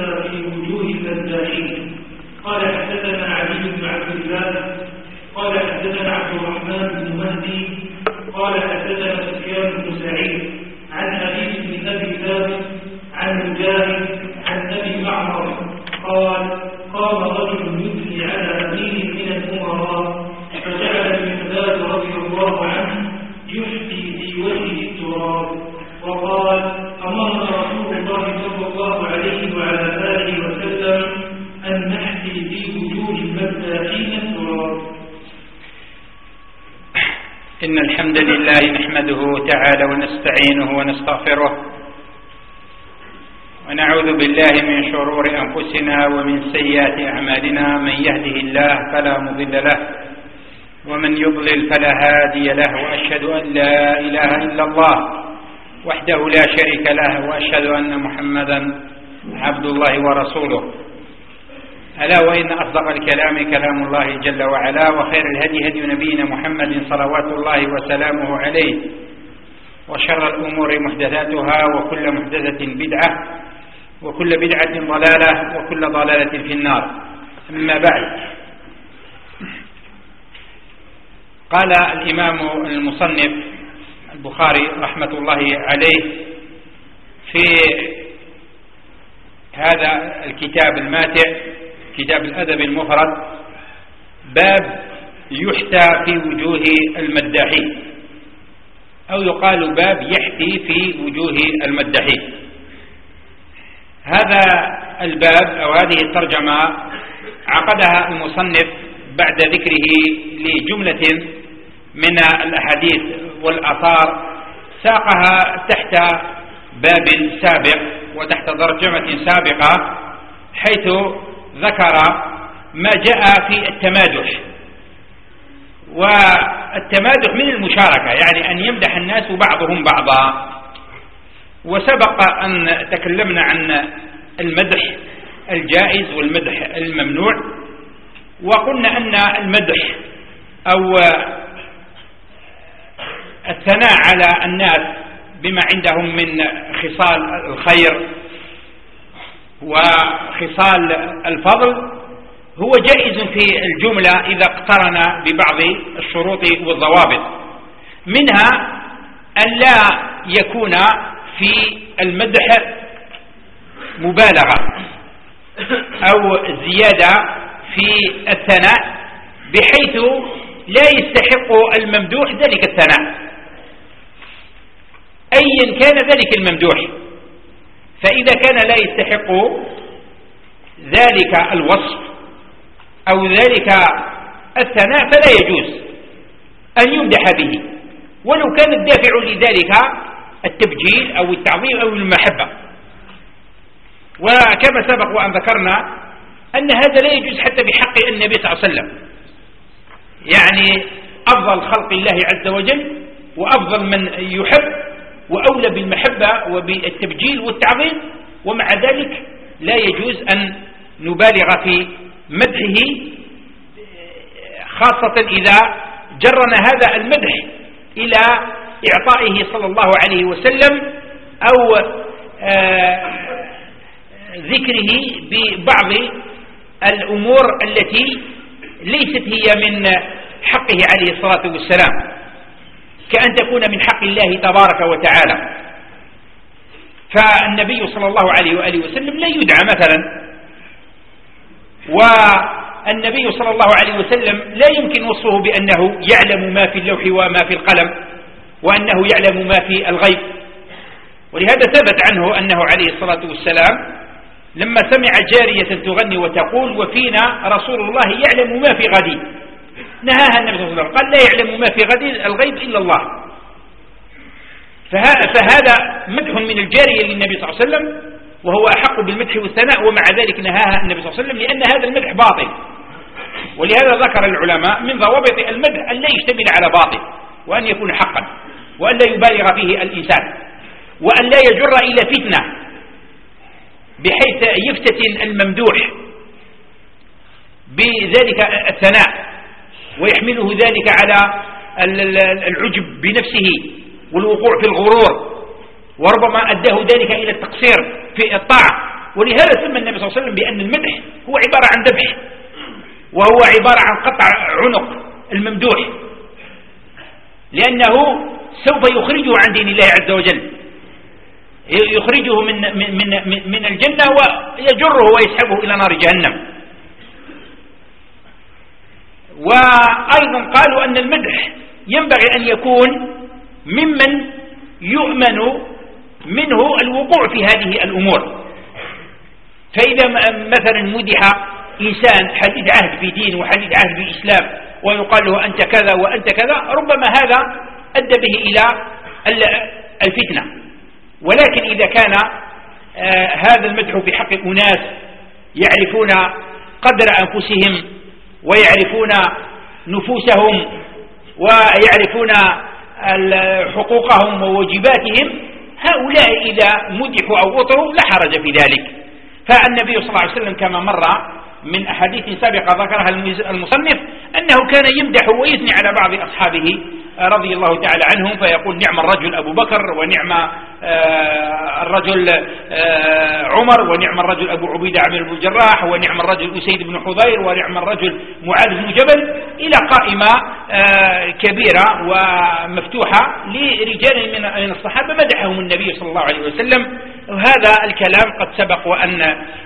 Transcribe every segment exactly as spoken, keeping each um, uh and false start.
يحتى في وجوه المداحين. قال حدثنا علي بن عبد الله قال حدثنا عبد الرحمن بن مهدي قال حدثنا سفيان بن سعيد عن حديث بن ابي ثابت عن مجاهد عن ابي معمر قال قام رجل يثني على امير من الامراء فجعل المقداد رضي الله عنه يفتي في وجهه التراب وقال امرنا رسول الله صلى الله عليه وعلى اله وسلم ان نحثي في وجوه المداحين التراب. إن الحمد لله نحمده تعالى ونستعينه ونستغفره ونعوذ بالله من شرور أنفسنا ومن سيئات أعمالنا. من يهده الله فلا مضل له ومن يضلل فلا هادي له، وأشهد أن لا إله إلا الله وحده لا شريك له، وأشهد أن محمدا عبد الله ورسوله. ألا وإن أصدق الكلام كلام الله جل وعلا، وخير الهدي هدي نبينا محمد صلوات الله وسلامه عليه، وشر الأمور محدثاتها وكل محدثة بدعة وكل بدعة ضلالة وكل ضلالة في النار. أما بعد، قال الإمام المصنف البخاري رحمة الله عليه في هذا الكتاب الماتع كتاب الأدب المفرد باب يحتى في وجوه المداحين، أو يقال باب يحتي في وجوه المداحين. هذا الباب أو هذه الترجمة عقدها المصنف بعد ذكره لجملة من الأحاديث والآثار ساقها تحت باب سابق وتحت ترجمة سابقة، حيث ذكر ما جاء في التمادح. والتمادح من المشاركة، يعني أن يمدح الناس بعضهم بعضا. وسبق أن تكلمنا عن المدح الجائز والمدح الممنوع، وقلنا أن المدح أو الثناء على الناس بما عندهم من خصال الخير وخصال الفضل هو جائز في الجملة إذا اقترن ببعض الشروط والضوابط، منها أن لا يكون في المدح مبالغة أو زيادة في الثناء بحيث لا يستحق الممدوح ذلك الثناء أيا كان ذلك الممدوح. فإذا كان لا يستحق ذلك الوصف أو ذلك الثناء فلا يجوز أن يمدح به، ولو كان الدافع لذلك التبجيل أو التعظيم أو المحبة. وكما سبق وأن ذكرنا أن هذا لا يجوز حتى بحق النبي صلى الله عليه وسلم، يعني أفضل خلق الله عز وجل وأفضل من يحب وأولى بالمحبة وبالتبجيل والتعظيم، ومع ذلك لا يجوز أن نبالغ في مدحه، خاصة إذا جرنا هذا المدح إلى إعطائه صلى الله عليه وسلم أو ذكره ببعض الأمور التي ليست هي من حقه عليه الصلاة والسلام، كأن تكون من حق الله تبارك وتعالى. فالنبي صلى الله عليه وآله وسلم لا يدعى مثلا، والنبي صلى الله عليه وسلم لا يمكن وصفه بأنه يعلم ما في اللوح وما في القلم وأنه يعلم ما في الغيب. ولهذا ثبت عنه أنه عليه الصلاة والسلام لما سمع جارية تغني وتقول وفينا رسول الله يعلم ما في غد، نهاها النبي صلى الله عليه وسلم، قال لا يعلم ما في غد الغيب إلا الله. فهذا مدح من الجارية للنبي صلى الله عليه وسلم، وهو أحق بالمدح والثناء، ومع ذلك نهاها النبي صلى الله عليه وسلم لأن هذا المدح باطل. ولهذا ذكر العلماء من ضوابط المدح أن لا يشتمل على باطل، وأن يكون حقا، وأن لا يبالغ فيه الإنسان، وأن لا يجر إلى فتنة بحيث يفتتن الممدوح بذلك الثناء ويحمله ذلك على العجب بنفسه والوقوع في الغرور، وربما أداه ذلك إلى التقصير في الطاعة ولهذا سمى النبي صلى الله عليه وسلم بأن المدح هو عبارة عن ذبح، وهو عبارة عن قطع عنق الممدوح، لأنه سوف يخرجه عن دين الله عز وجل، يخرجه من, من, من, من الجنة ويجره ويسحبه إلى نار جهنم. وأيضا قالوا أن المدح ينبغي أن يكون ممن يؤمن منه الوقوع في هذه الأمور. فإذا مثلا مدح إنسان حديث عهد في دين وحديث عهد في إسلام ويقال له أنت كذا وأنت كذا، ربما هذا أدى به إلى الفتنة. ولكن إذا كان هذا المدح في حق أناس يعرفون قدر أنفسهم ويعرفون نفوسهم ويعرفون حقوقهم وواجباتهم، هؤلاء إذا مدحوا أو أطروا لا حرج في ذلك. فالنبي صلى الله عليه وسلم كما مر من أحاديث سابقة ذكرها المصنف أنه كان يمدح ويثني على بعض أصحابه رضي الله تعالى عنهم، فيقول نعم الرجل أبو بكر، ونعم الرجل عمر، ونعم الرجل أبو عبيدة عامر بن الجراح، ونعم الرجل أسيد بن حضير، ونعم الرجل معاذ بن جبل، إلى قائمة كبيرة ومفتوحة لرجال من الصحابة مدحهم النبي صلى الله عليه وسلم. وهذا الكلام قد سبق وأن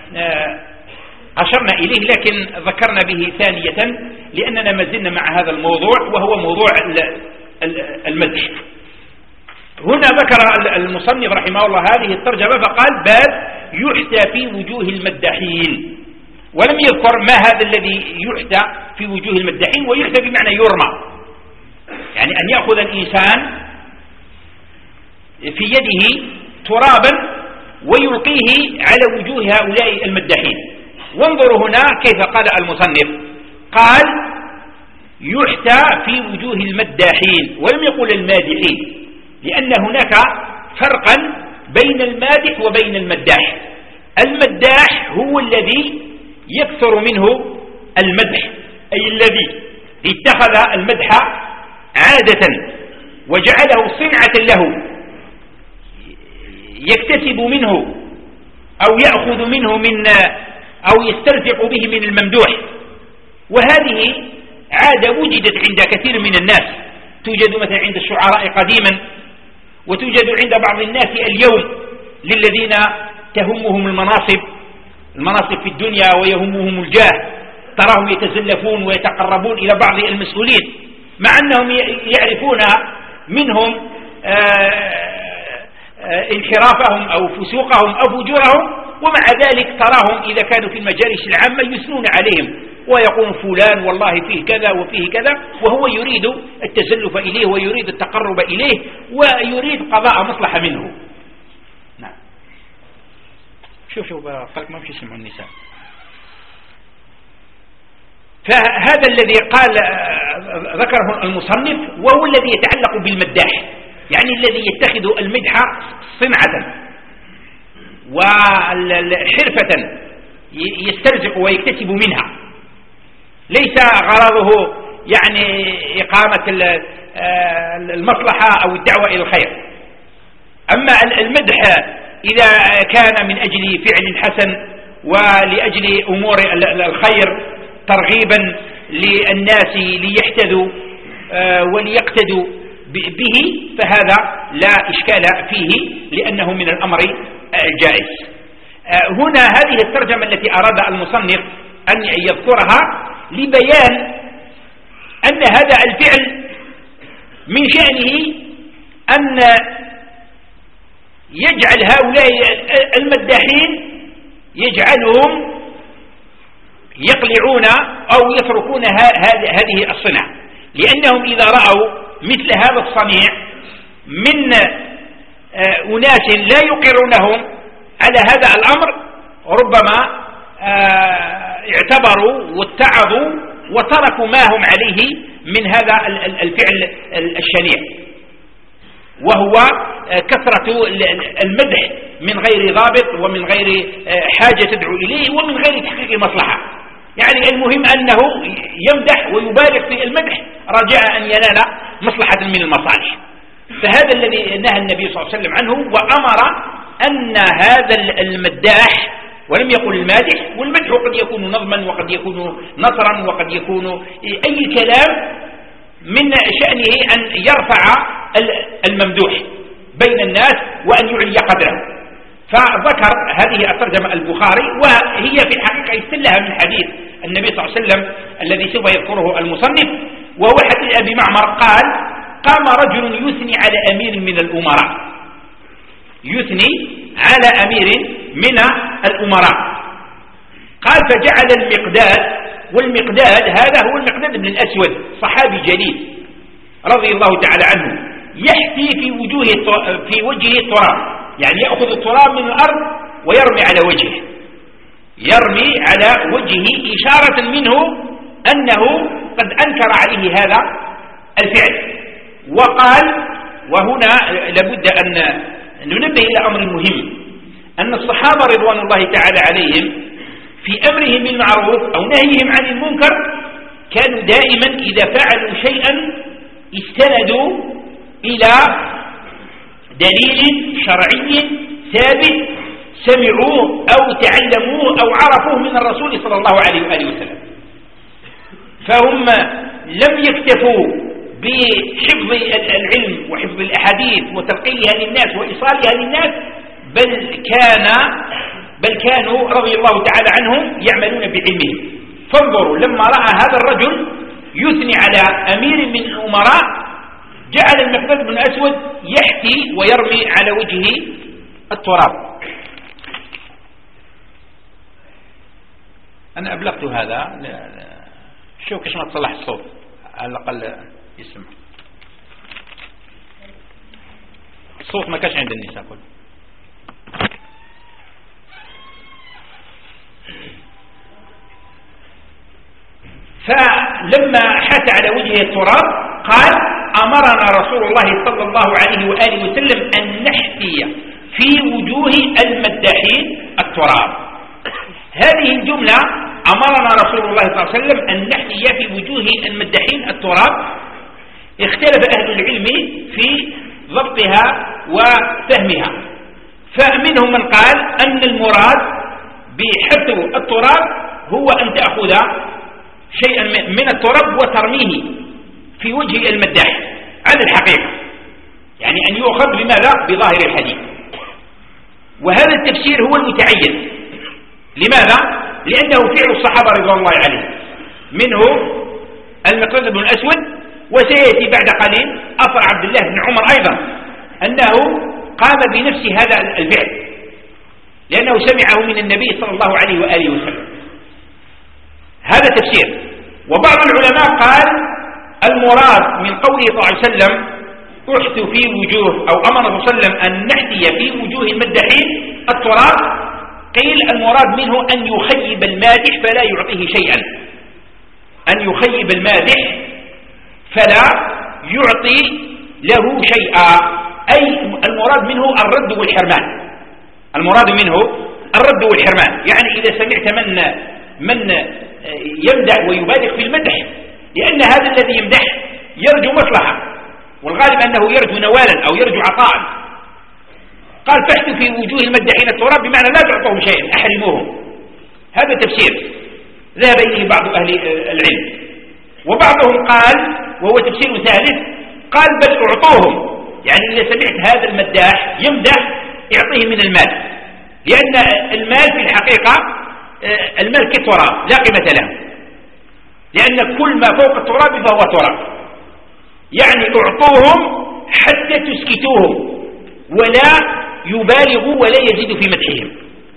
أشرنا إليه، لكن ذكرنا به ثانية لأننا ما زلنا مع هذا الموضوع وهو موضوع المدح. هنا ذكر المصنف رحمه الله هذه الترجمة فقال باب يحتى في وجوه المداحين، ولم يذكر ما هذا الذي يحتى في وجوه المداحين. ويحتى بمعنى يرمى، يعني أن يأخذ الإنسان في يده ترابا ويلقيه على وجوه هؤلاء المداحين. وانظروا هنا كيف قال المصنف، قال يحتى في وجوه المداحين ولم يقل المادحين، لأن هناك فرقا بين المادح وبين المداح. المداح هو الذي يكثر منه المدح، أي الذي اتخذ المدح عادة وجعله صنعة له يكتسب منه أو يأخذ منه من أو يسترزق به من الممدوح. وهذه عادة وجدت عند كثير من الناس، توجد مثلا عند الشعراء قديما، وتوجد عند بعض الناس اليوم للذين تهمهم المناصب المناصب في الدنيا ويهمهم الجاه، تراهم يتزلفون ويتقربون إلى بعض المسؤولين مع أنهم يعرفون منهم انحرافهم أو فسوقهم أو فجورهم، ومع ذلك تراهم إذا كانوا في المجالس العامة يثنون عليهم ويقول فلان والله فيه كذا وفيه كذا، وهو يريد التزلف إليه ويريد التقرب إليه ويريد قضاء مصلحة منه. نعم. شوف شوف فرق ما في يسمع النساء. فهذا الذي قال ذكره المصنف وهو الذي يتعلق بالمداح، يعني الذي يتخذ المدح صنعة وحرفة يسترزق ويكتسب منها، ليس غرضه يعني إقامة المصلحة أو الدعوة إلى الخير. أما المدح إذا كان من أجل فعل حسن ولأجل أمور الخير ترغيبا للناس ليحتذوا وليقتدوا به، فهذا لا إشكال فيه لأنه من الأمر الجائز. هنا هذه الترجمة التي أراد المصنف أن يذكرها لبيان أن هذا الفعل من شأنه أن يجعل هؤلاء المداحين يجعلهم يقلعون أو يتركون هذه الصنع، لأنهم إذا رأوا مثل هذا الصنيع من أناس لا يقرونهم على هذا الأمر ربما اعتبروا واتعظوا وتركوا ما هم عليه من هذا الفعل الشنيع، وهو كثرة المدح من غير ضابط ومن غير حاجة تدعو إليه ومن غير تحقيق مصلحة. يعني المهم أنه يمدح ويبالغ في المدح رجاء أن ينال مصلحة من المصالح. فهذا الذي نهى النبي صلى الله عليه وسلم عنه، وأمر أن هذا المداح ولم يقل المادح. والمدح قد يكون نظما وقد يكون نصرا وقد يكون أي كلام من شأنه أن يرفع الممدوح بين الناس وأن يعلي قدره. فذكر هذه الترجمة البخاري، وهي في الحقيقة يستلها من حديث النبي صلى الله عليه وسلم الذي سوف يذكره المصنف، وهو حديث أبي معمر قال: قام رجل يثني على أمير من الأمراء، يثني على أمير من الأمراء. قال: فجعل المقداد، والمقداد هذا هو المقداد بن الأسود، صحابي جليل رضي الله تعالى عنه، يحثي في وجوه في وجهه التراب، يعني يأخذ التراب من الأرض ويرمي على وجهه، يرمي على وجهه إشارة منه أنه قد أنكر عليه هذا الفعل. وقال، وهنا لابد أن ننبه إلى أمر مهم، أن الصحابة رضوان الله تعالى عليهم في أمرهم بالمعروف أو نهيهم عن المنكر كانوا دائما إذا فعلوا شيئا استندوا إلى دليل شرعي ثابت سمعوه أو تعلموه أو عرفوه من الرسول صلى الله عليه وآله وسلم. فهم لم يكتفوا بحفظ العلم وحفظ الأحاديث وتلقيها للناس وإيصالها للناس، بل كان بل كانوا رضي الله تعالى عنهم يعملون بعلمهم. فانظروا لما رأى هذا الرجل يثني على أمير من الأمراء جعل المقداد بن أسود يحتي ويرمي على وجهه التراب. أنا أبلغت هذا، شوف كيش ما تصلح الصوت على الأقل يسمع. الصوت ما كانش عند النساء كله. فلما حات على وجهه التراب قال: أمرنا رسول الله صلى الله عليه وآله وسلم أن نحتي في وجوه المداحين التراب. هذه الجملة أمرنا رسول الله صلى الله عليه وسلم أن نحتي في وجوه المداحين التراب. اختلف أهل العلم في ضبطها وفهمها، فمنهم من قال أن المراد بحث التراب هو أن تأخذ شيئا من التراب وترميه في وجه المداح على الحقيقة، يعني أن يؤخذ بماذا؟ بظاهر الحديث. وهذا التفسير هو المتعين. لماذا؟ لأنه فعل الصحابة رضوان الله عليهم، منه المقداد بن الأسود، وسيأتي بعد قليل أثر عبد الله بن عمر أيضا أنه قام بنفس هذا الفعل لأنه سمعه من النبي صلى الله عليه وآله وسلم. هذا تفسير. وبعض العلماء قال المراد من قوله صلى الله عليه وسلم احث في وجوه، أو أمر صلى الله عليه وسلم أن نحتي في وجوه المداحين التراب، قيل المراد منه أن يخيب المادح فلا يعطيه شيئا، أن يخيب المادح فلا يعطي له شيئا، أي المراد منه الرد والحرمان، المراد منه الرد والحرمان. يعني إذا سمعت من من يمدح ويبالغ في المدح، لأن هذا الذي يمدح يرجو مصلحة، والغالب أنه يرجو نوالا أو يرجو عطاء. قال فاحتوا في وجوه المدحين التراب، بمعنى لا تعطوهم شيئا، أحرموهم. هذا تفسير ذهب إليه بعض أهل العلم. وبعضهم قال، وهو تفسير ثالث، قال بل أعطوهم، يعني إذا سمعت هذا المداح يمدح اعطيه من المال، لأن المال في الحقيقة المال كالتراب لا قيمة له، لأن كل ما فوق التراب فهو تراب. يعني اعطوهم حتى تسكتوهم ولا يبالغوا ولا يزيدوا في مدحهم.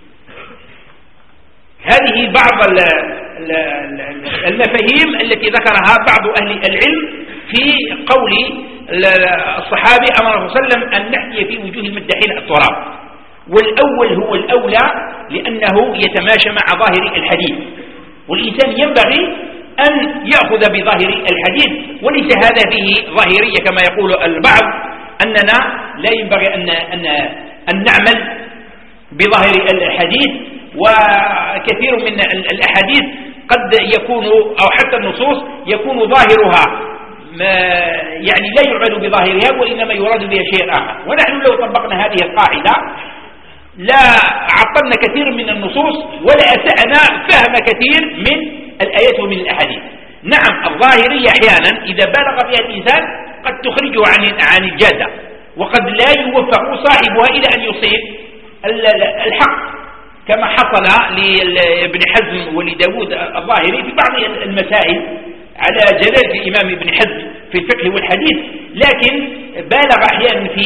هذه بعض المفاهيم التي ذكرها بعض أهل العلم في قول الصحابي أمر صلى الله عليه وسلم أن نحتي في وجوه المدحين التراب. والأول هو الأولى لأنه يتماشى مع ظاهر الحديث، والإنسان ينبغي أن يأخذ بظاهر الحديث، وليس هذا فيه ظاهرية كما يقول البعض، أننا لا ينبغي أن, أن, أن نعمل بظاهر الحديث. وكثير من الأحاديث قد يكون أو حتى النصوص يكون ظاهرها يعني لا يعمل بظاهرها وإنما يراد بها شيء آخر. ونحن لو طبقنا هذه القاعدة لا عطلنا كثير من النصوص ولا أسأنا فهم كثير من الآيات ومن الأحاديث. نعم الظاهرية أحيانا إذا بلغ فيها الإنسان قد تخرجه عن عن الجادة، وقد لا يوفق صاحبها إلى أن يصيب الحق، كما حصل لابن حزم ولداود الظاهري في بعض المسائل على جلالة الإمام ابن حزم في الفقه والحديث، لكن بالغ أحيانا في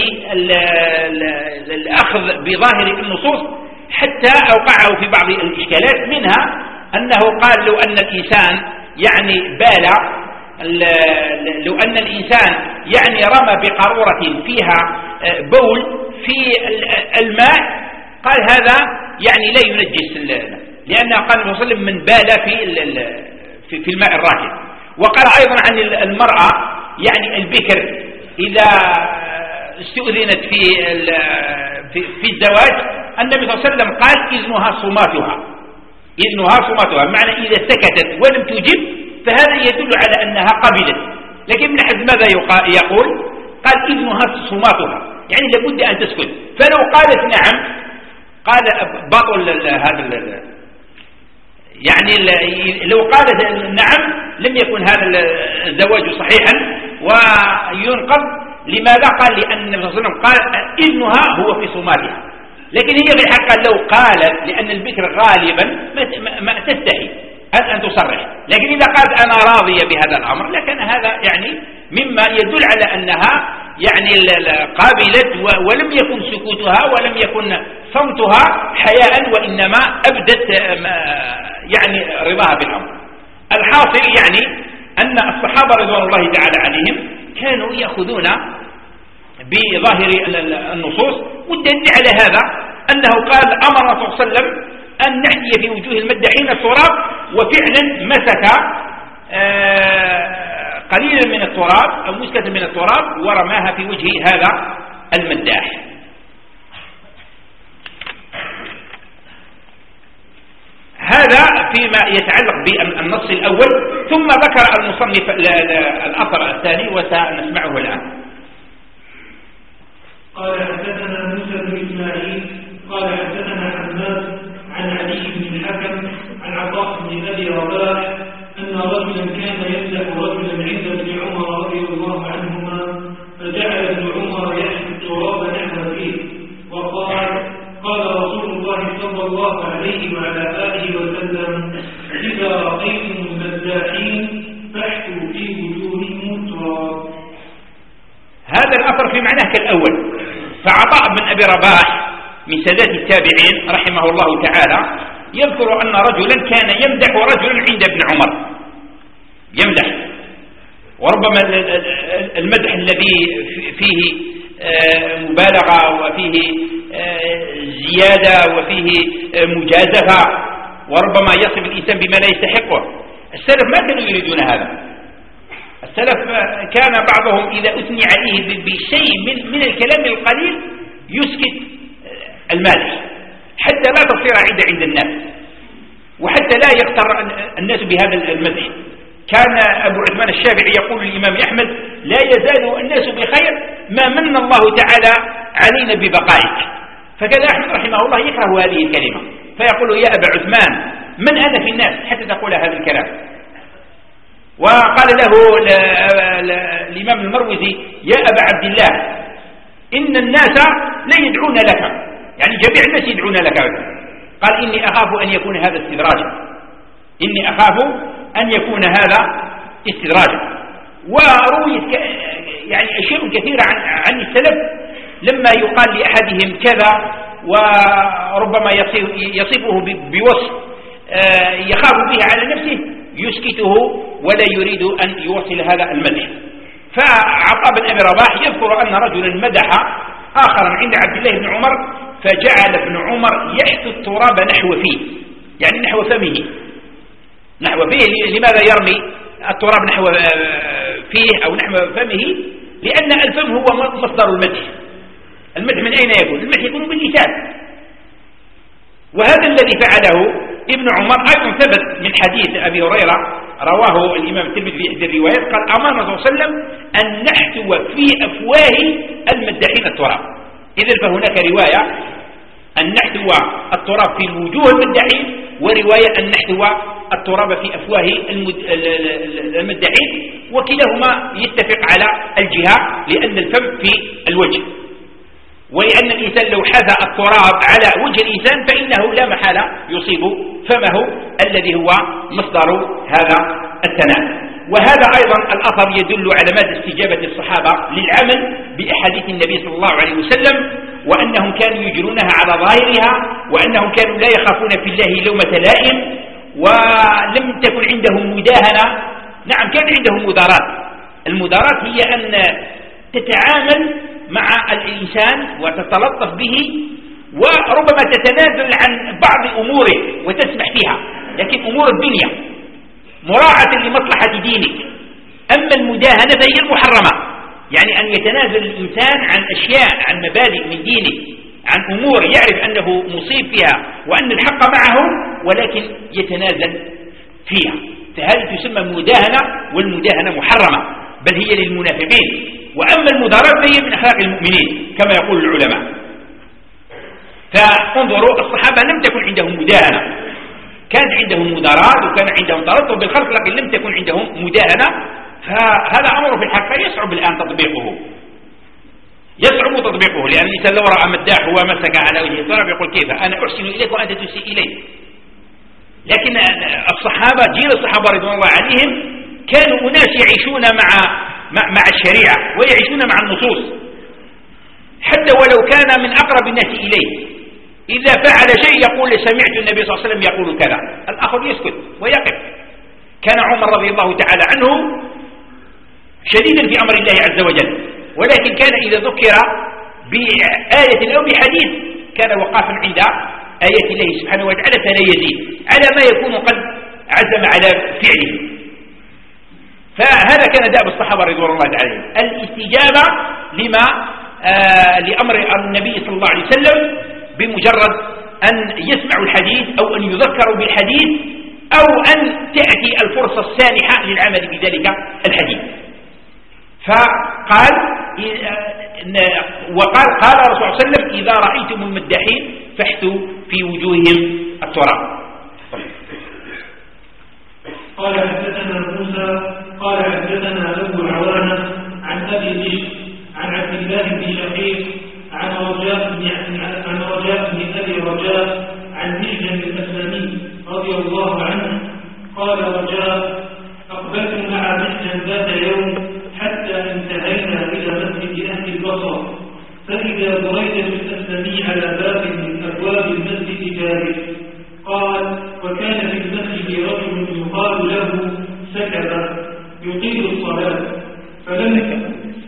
الأخذ بظاهر النصوص حتى أوقعه في بعض الإشكالات، منها أنه قال لو أن الإنسان يعني بالغ لو أن الإنسان يعني رمى بقارورة فيها بول في الماء قال هذا يعني لا ينجس، لأنه قال النبي صلى الله عليه وسلم من بال في في الماء الراكد. وقال أيضا عن المرأة يعني البكر إذا استؤذنت في في الزواج، النبي صلى الله عليه وسلم قال إذنها صماتها، إذنها صماتها، معنى إذا سكتت ولم تجب فهذا يدل على أنها قبلت. لكن ابن حزم ماذا يقول؟ قال إذنها صماتها، يعني لابد أن تسكت، فلو قالت نعم قال بطل هذا، يعني لو قالت نعم لم يكن هذا الزواج صحيحا وينقض. لماذا؟ قال لأن النبي صلى الله عليه وسلم قال إذنها هو في صماتها، لكن هي في الحقيقة لو قالت، لأن البكر غالبا ما تستحي أن تصرح، لكن إذا قالت أنا راضية بهذا الأمر لكن هذا يعني مما يدل على أنها يعني قابلت ولم يكن سكوتها ولم يكن صمتها حياء، وإنما أبدت يعني رضاها بالأمر. الحاصل يعني أن الصحابة رضوان الله تعالى عليهم كانوا يأخذون بظاهر النصوص، والدليل على هذا أنه قال أمر صلى الله عليه وسلم أن نحيي في وجوه المداحين التراب، وفعلا مسك قليلا من التراب أو مسكة من التراب ورماها في وجه هذا المداح. هذا فيما يتعلق بالنص الأول، ثم ذكر المصنف الأثر الثاني وسنسمعه الآن. قال حدثنا موسى بن إسماعيل قال حدثنا حماد عن علي بن الحكم عن عطاء بن أبي رباح أن رجلا كان يمدح رجلا عند ابن عمر رضي الله عنهما، فجعل ابن عمر يحمل التراب نحو فيه، وقال قال رسول الله صلى الله عليه وعلى آله وسلم إذا رأيتم المداحين فاحكوا في وجوههم التراب. هذا الأثر في معناه كالأول. فعطاء بن أبي رباح من سادات التابعين رحمه الله تعالى يذكر أن رجلا كان يمدح رجلا عند ابن عمر، يمدح، وربما المدح الذي فيه مبالغة وفيه زيادة وفيه مجازفة، وربما يصف الإنسان بما لا يستحقه. السلف ما كانوا يريدون هذا. السلف كان بعضهم إذا أثني عليه بشيء من, من الكلام القليل يسكت المادح حتى لا تصير عند عند الناس، وحتى لا يغتر الناس بهذا المدح. كان أبو عثمان الشافعي يقول للإمام أحمد لا يزال الناس بخير ما من الله تعالى علينا ببقائك. فكذا أحمد رحمه الله يكره هذه الكلمة فيقول يا أبا عثمان من أنا في الناس حتى تقول هذا الكلام. وقال له الإمام المروزي يا أبا عبد الله إن الناس لا يدعون لك، يعني جميع الناس يدعون لك. قال إني أخاف أن يكون هذا استدراجا، إني أخاف أن يكون هذا استدراجا. ورويت يعني أشياء كثيرة عن, عن السلف لما يقال لأحدهم كذا وربما يصفه بوصف يخاف به على نفسه يسكته ولا يريد أن يوصل هذا المدح. فعطاء بن أبي رباح يذكر أن رجلا مدح آخرا عند عبد الله بن عمر، فجعل ابن عمر يحث التراب نحو فيه، يعني نحو فمه، نحو فيه. لماذا يرمي التراب نحو فيه أو نحو فمه؟ لأن الفم هو مصدر المدح. المدح من أين يكون؟ المدح يكون باللسان. وهذا الذي فعله ابن عمر أيضا ثبت من حديث أبي هريرة رواه الإمام الترمذي في إحدى الروايات قال أمرنا صلى الله عليه وسلم أن نحتو في أفواه المداحين التراب. إذن فهناك رواية أن نحثو التراب في الوجوه المدعين، ورواية أن نحثو التراب في أفواه المدعين، وكلاهما يتفق على الجهة، لأن الفم في الوجه، ولأن الإنسان لو حاذى التراب على وجه الإنسان فإنه لا محالة يصيب فمه الذي هو مصدر هذا الثناء. وهذا أيضا الأثر يدل على مدى استجابة الصحابة للعمل بأحاديث النبي صلى الله عليه وسلم، وأنهم كانوا يجرونها على ظاهرها، وأنهم كانوا لا يخافون في الله لومة لائم، ولم تكن عندهم مداهنة. نعم كان عندهم مدارات. المدارات هي أن تتعامل مع الإنسان وتتلطف به، وربما تتنازل عن بعض أموره وتسمح فيها، لكن أمور الدنيا مراعاة لمصلحة دينك. أما المداهنة فهي المحرمة، يعني أن يتنازل الإنسان عن أشياء، عن مبادئ من دينه، عن أمور يعرف أنه مصيب فيها وأن الحق معه، ولكن يتنازل فيها، فهذه تسمى مداهنة، والمداهنة محرمة بل هي للمنافقين. وأما المدارات فهي من أخلاق المؤمنين كما يقول العلماء. فانظروا الصحابة لم تكن عندهم مداهنة، كانت عندهم مدارات وكان عندهم ترطب بالخلق، لكن لم تكن عندهم مداهنة. فهذا أمر في الحقيقة يصعب الآن تطبيقه، يصعب تطبيقه، لأن الإنسان لو رأى مداح ومسك على وجهه التراب يقول كيف أنا أحسن إليك وأنت تسيء إلي. لكن الصحابة جيل الصحابة رضوان الله عليهم كانوا أناس يعيشون مع مع الشريعة ويعيشون مع النصوص، حتى ولو كان من أقرب الناس إليه إذا فعل شيء يقول سمعت النبي صلى الله عليه وسلم يقول كذا، الآخر يسكت ويقف. كان عمر رضي الله تعالى عنه شديدا في أمر الله عز وجل، ولكن كان إذا ذكر بآية أو بحديث كان وقافا عند آية الله سبحانه وتعالى فلا يزيد على ما يكون قد عزم على فعله. فهذا كان دأب الصحابة رضوان الله عليهم، الاستجابة لما آه لأمر النبي صلى الله عليه وسلم بمجرد أن يسمعوا الحديث أو أن يذكروا بالحديث أو أن تأتي الفرصة السانحة للعمل بذلك الحديث. فقال وقال قال رسول الله صلى الله عليه وسلم إذا رأيتم المداحين فاحثوا في وجوههم التراب. قال حدثنا موسى قال حدثنا أبو عوانة عن أبي بشر عن عبد الله بن شقيق عن رجاء بن عن رجاء بن أبي رجاء عن محجن الأسلمي رضي الله عنه قال رجاء أقبلت مع محجن ذات يوم حتى انتهينا إلى مسجد أهل البصرة، فإذا بريدة الأسلمي على باب من أبواب المسجد جالس. قال وكان في المسجد رجل يقال له سكبة يطيل الصلاة، فلم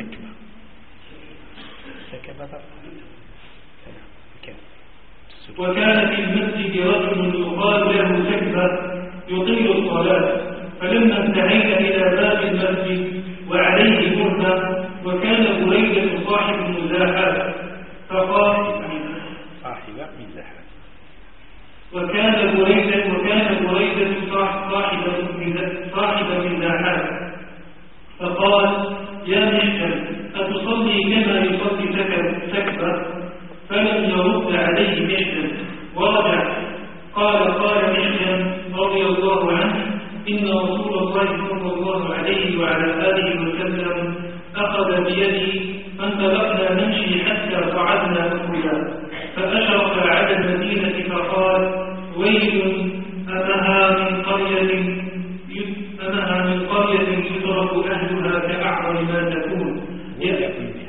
وكان في المسجد رجل يقال له سكبة يطيل الصلاة، فلما انتهينا إلى باب المسجد وعليه مهنة وكان بريدة صاحب مزاحات، فقال صاحب مزاحات وكان بريدة وكان بريدة صاحب صاحب مزاحات، فقال يا محجن أتصلي كما يصلي سكبة؟ فلم يرد عليه محجن ورجع. قال قال محجن رضي الله عنه إن رسول الله صلى الله عليه وعلى آله وسلم أخذ بيدي فانطلقنا نمشي حتى صعدنا أخويا، فأشرف على المدينة فقال ويل أمها من قرية أمها من قرية يترك أهلها كأعظم ما تكون ويل أمها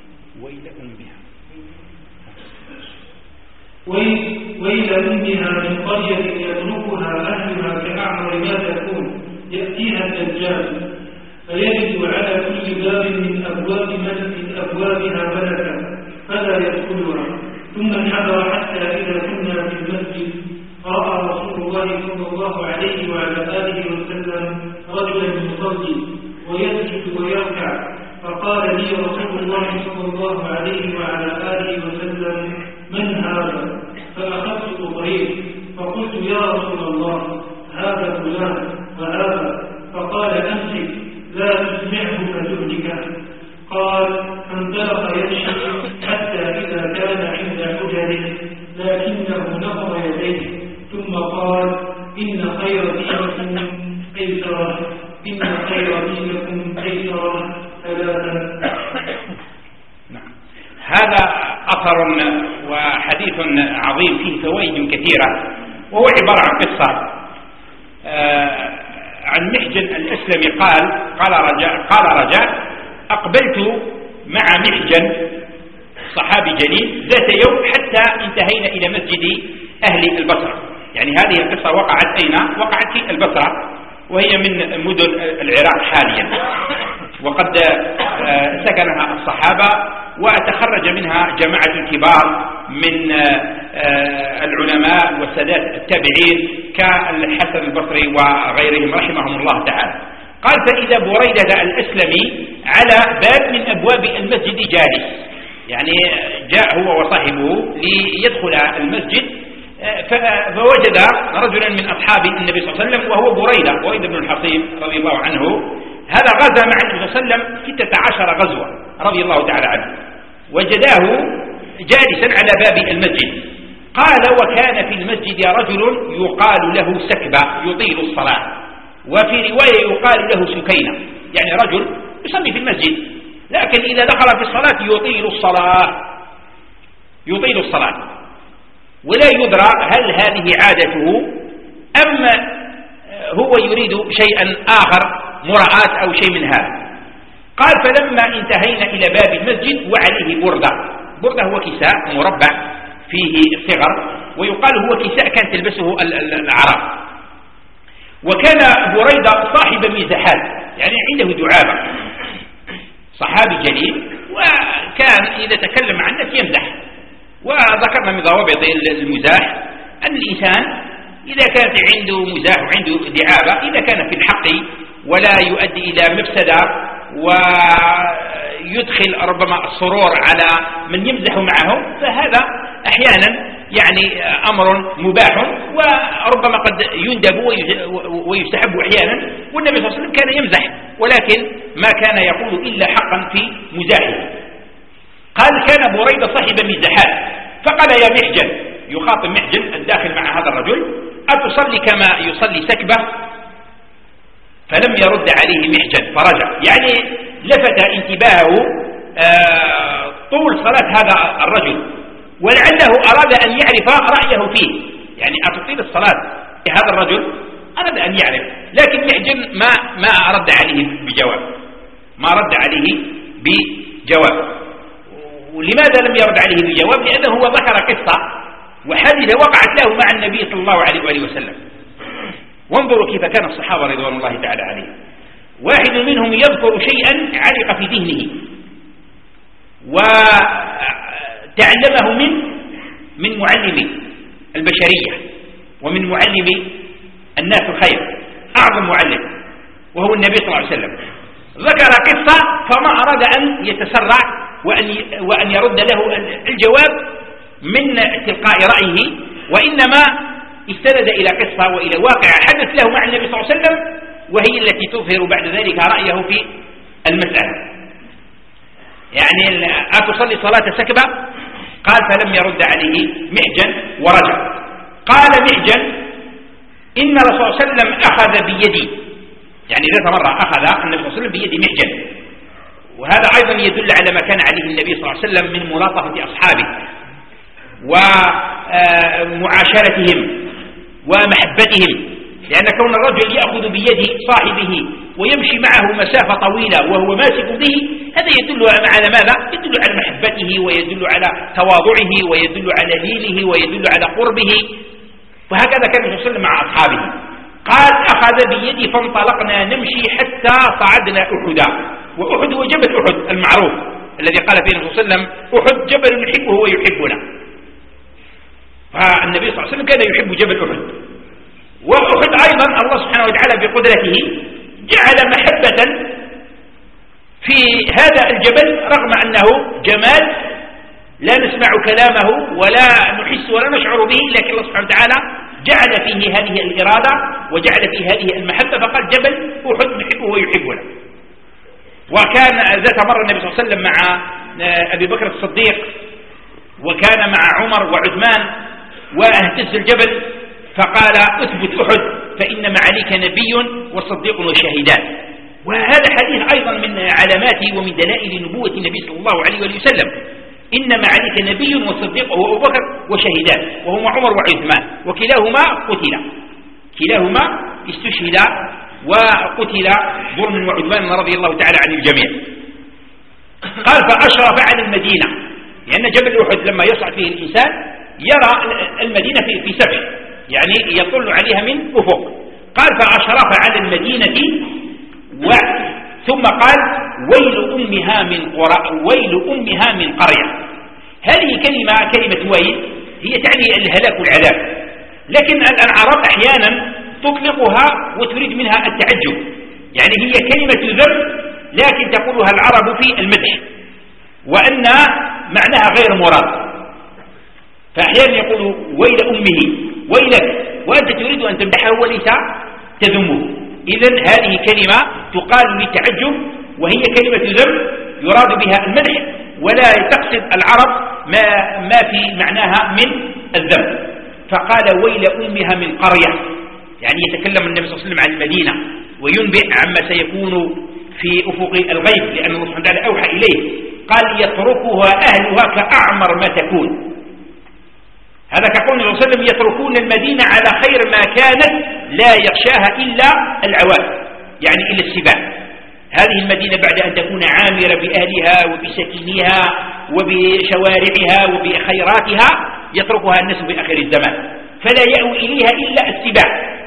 ويل أمها من قرية يتركها أهلها كأعظم ما تكون يأتيها الدجال فيجد على كل باب من أبواب من أبوابها ملكا فلا يدخلها، ثم انحدر حتى إذا كنا في المسجد رأى رسول الله صلى الله عليه وعلى آله وسلم رجلا يصلي ويسجد ويركع، فقال لي رسول الله صلى الله عليه وعلى آله وسلم من هذا؟ فأخذت أطريق فقلت يا رسول الله هذا فلان وهذا، فقال أمسك لا تسمعه فتهلكه. قال فانطلق يمشي حتى إذا كان عند حجره لا إن خير دينكم قيصرا إن خير دينكم قيصرا ثلاثا. هذا أثر وحديث عظيم فيه فوائد كثيرة، وهو عبارة عن قصة آه عن محجن الأسلمي قال قال رجاء قال رجاء أقبلت مع محجن صحابي جليل ذات يوم حتى انتهينا إلى مسجد أهل البصرة. يعني هذه القصة وقعت أين؟ وقعت في البصرة، وهي من مدن العراق حاليا، وقد سكنها الصحابة وتخرج منها جماعة كبار من العلماء والسادات التابعين كالحسن البصري وغيرهم رحمهم الله تعالى. قال فإذا بريدة الأسلمي على باب من أبواب المسجد جالس، يعني جاء هو وصاحبه ليدخل المسجد، فوجد رجلا من أصحاب النبي صلى الله عليه وسلم وهو بريدة بريدة بن الحصيب رضي الله عنه. هذا غزا مع النبي صلى الله عليه وسلم ستة عشر غزوة رضي الله تعالى عنه، وجداه جالسا على باب المسجد. قال وكان في المسجد رجل يقال له سكبة يطيل الصلاة، وفي رواية يقال له سكينة، يعني رجل يصلي في المسجد لكن إذا دخل في الصلاة يطيل الصلاة يطيل الصلاة ولا يدرى هل هذه عادته أم هو يريد شيئا آخر مراعاة أو شيء من هذا. قال فلما انتهينا إلى باب المسجد وعليه بردة، بردة هو كساء مربع فيه صغر، ويقال هو كساء كان تلبسه العرب. وكان بريدة صاحب مزحات، يعني عنده دعابة، صحابي جليل، وكان إذا تكلم عن الناس يمزح. وذكرنا من ضوابط المزاح أن الإنسان إذا كانت عنده مزاح وعنده دعابة إذا كان في الحق ولا يؤدي إلى مفسدة ويدخل ربما السرور على من يمزح معه، فهذا أحيانا يعني أمر مباح وربما قد يندب ويستحب أحيانا. والنبي صلى الله عليه وسلم كان يمزح ولكن ما كان يقول إلا حقا في مزاحه. قال كان بريدة صاحب مزاحات، فقال يا محجن، يخاطب محجن الداخل مع هذا الرجل، أتصلي كما يصلي سكبة؟ فلم يرد عليه محجن فرجع، يعني لفت انتباهه طول صلاة هذا الرجل، ولعله أراد أن يعرف رأيه فيه، يعني أتطيل الصلاة هذا الرجل أراد أن يعرف، لكن محجن ما ما رد عليه بجواب، ما رد عليه بجواب. ولماذا لم يرد عليه بجواب؟ لأنه هو ذكر قصة وحادثة وقعت له مع النبي صلى الله عليه وآله وسلم. وانظروا كيف كان الصحابة رضوان الله تعالى عليهم، واحد منهم يذكر شيئا علق في ذهنه وتعلمه من من معلم البشرية ومن معلم الناس الخير، أعظم معلم وهو النبي صلى الله عليه وسلم. ذكر قصة فما أراد أن يتسرع وأن وأن يرد له الجواب من تلقاء رأيه، وإنما استند إلى قصة وإلى واقع حدث له مع النبي صلى الله عليه وسلم، وهي التي تظهر بعد ذلك رأيه في المسألة. يعني أتصلي صلاة سكبة؟ قال فلم يرد عليه محجن ورجع. قال محجن إن الرسول صلى الله عليه وسلم أخذ بيدي، يعني ذات مرة أخذ النبي صلى الله عليه وسلم بيد محجن، وهذا أيضا يدل على ما كان عليه النبي صلى الله عليه وسلم من ملاطفة أصحابه ومعاشرتهم ومحبتهم، لأن كون الرجل يأخذ بيد صاحبه ويمشي معه مسافة طويلة وهو ماسك به، هذا يدل على ماذا؟ يدل على محبته ويدل على تواضعه ويدل على لينه ويدل على قربه. وهكذا كان النبي صلى الله عليه وسلم مع أصحابه. قال أخذ بيدي فانطلقنا نمشي حتى صعدنا أحدا، وأحد هو جبل أحد المعروف الذي قال فيه النبي صلى الله عليه وسلم أحد جبل نحبه ويحبنا. فالنبي صلى الله عليه وسلم كان يحب جبل أحد. وأحد أيضا الله سبحانه وتعالى بقدرته جعل محبة في هذا الجبل رغم أنه جمال لا نسمع كلامه ولا نحس ولا نشعر به، لكن الله سبحانه وتعالى جعل فيه هذه الإرادة وجعل فيه هذه المحبة، فقال جبل أحد نحبه ويحبنا. وكان ذات مرة النبي صلى الله عليه وسلم مع أبي بكر الصديق، وكان مع عمر وعثمان، واهتز الجبل فقال اثبت أحد فإن معاليك نبي وصديق وشهيدان. وهذا حديث أيضا من علامات ومن دلائل نبوة النبي صلى الله عليه وسلم. إن معاليك نبي وصديق وهو أبو بكر وشهيدان وهما عمر وعثمان وكلاهما قتل كلاهما استشهد وقتل ظلم وعدوان رضي الله تعالى عن الجميع. قال فأشرف على المدينة لأن جبل أحد لما يصعد فيه الإنسان يرى المدينة في سفح يعني يطل عليها من أفق. قال فأشرف على المدينة و ثم قال ويل أمها من قرى ويل أمها من قرية. هذه كلمة كلمة ويل هي تعني الهلاك والعذاب، لكن العرب أحيانا تطلقها وتريد منها التعجب، يعني هي كلمة ذم لكن تقولها العرب في المدح وأن معناها غير مراد. فأحيانا يقول ويل أمه ويلك وأنت تريد أن تمدحه وليس تذمه. إذن هذه كلمة تقال للتعجب وهي كلمة ذم يراد بها المدح ولا تقصد العرب ما, ما في معناها من الذم. فقال ويل أمها من قرية، يعني يتكلم النبي صلى الله عليه وسلم عن المدينة وينبئ عما سيكون في أفق الغيب لأن الله سبحانه وتعالى أوحى إليه. قال يتركها أهلها كأعمر ما تكون. هذا كقول النبي صلى الله عليه وسلم يتركون المدينة على خير ما كانت لا يغشاها إلا العوام، يعني إلى السباع. هذه المدينة بعد أن تكون عامرة بأهلها وبسكينها وبشوارعها وبخيراتها يتركها الناس في آخر الزمان فلا يأوي إليها إلا السباع.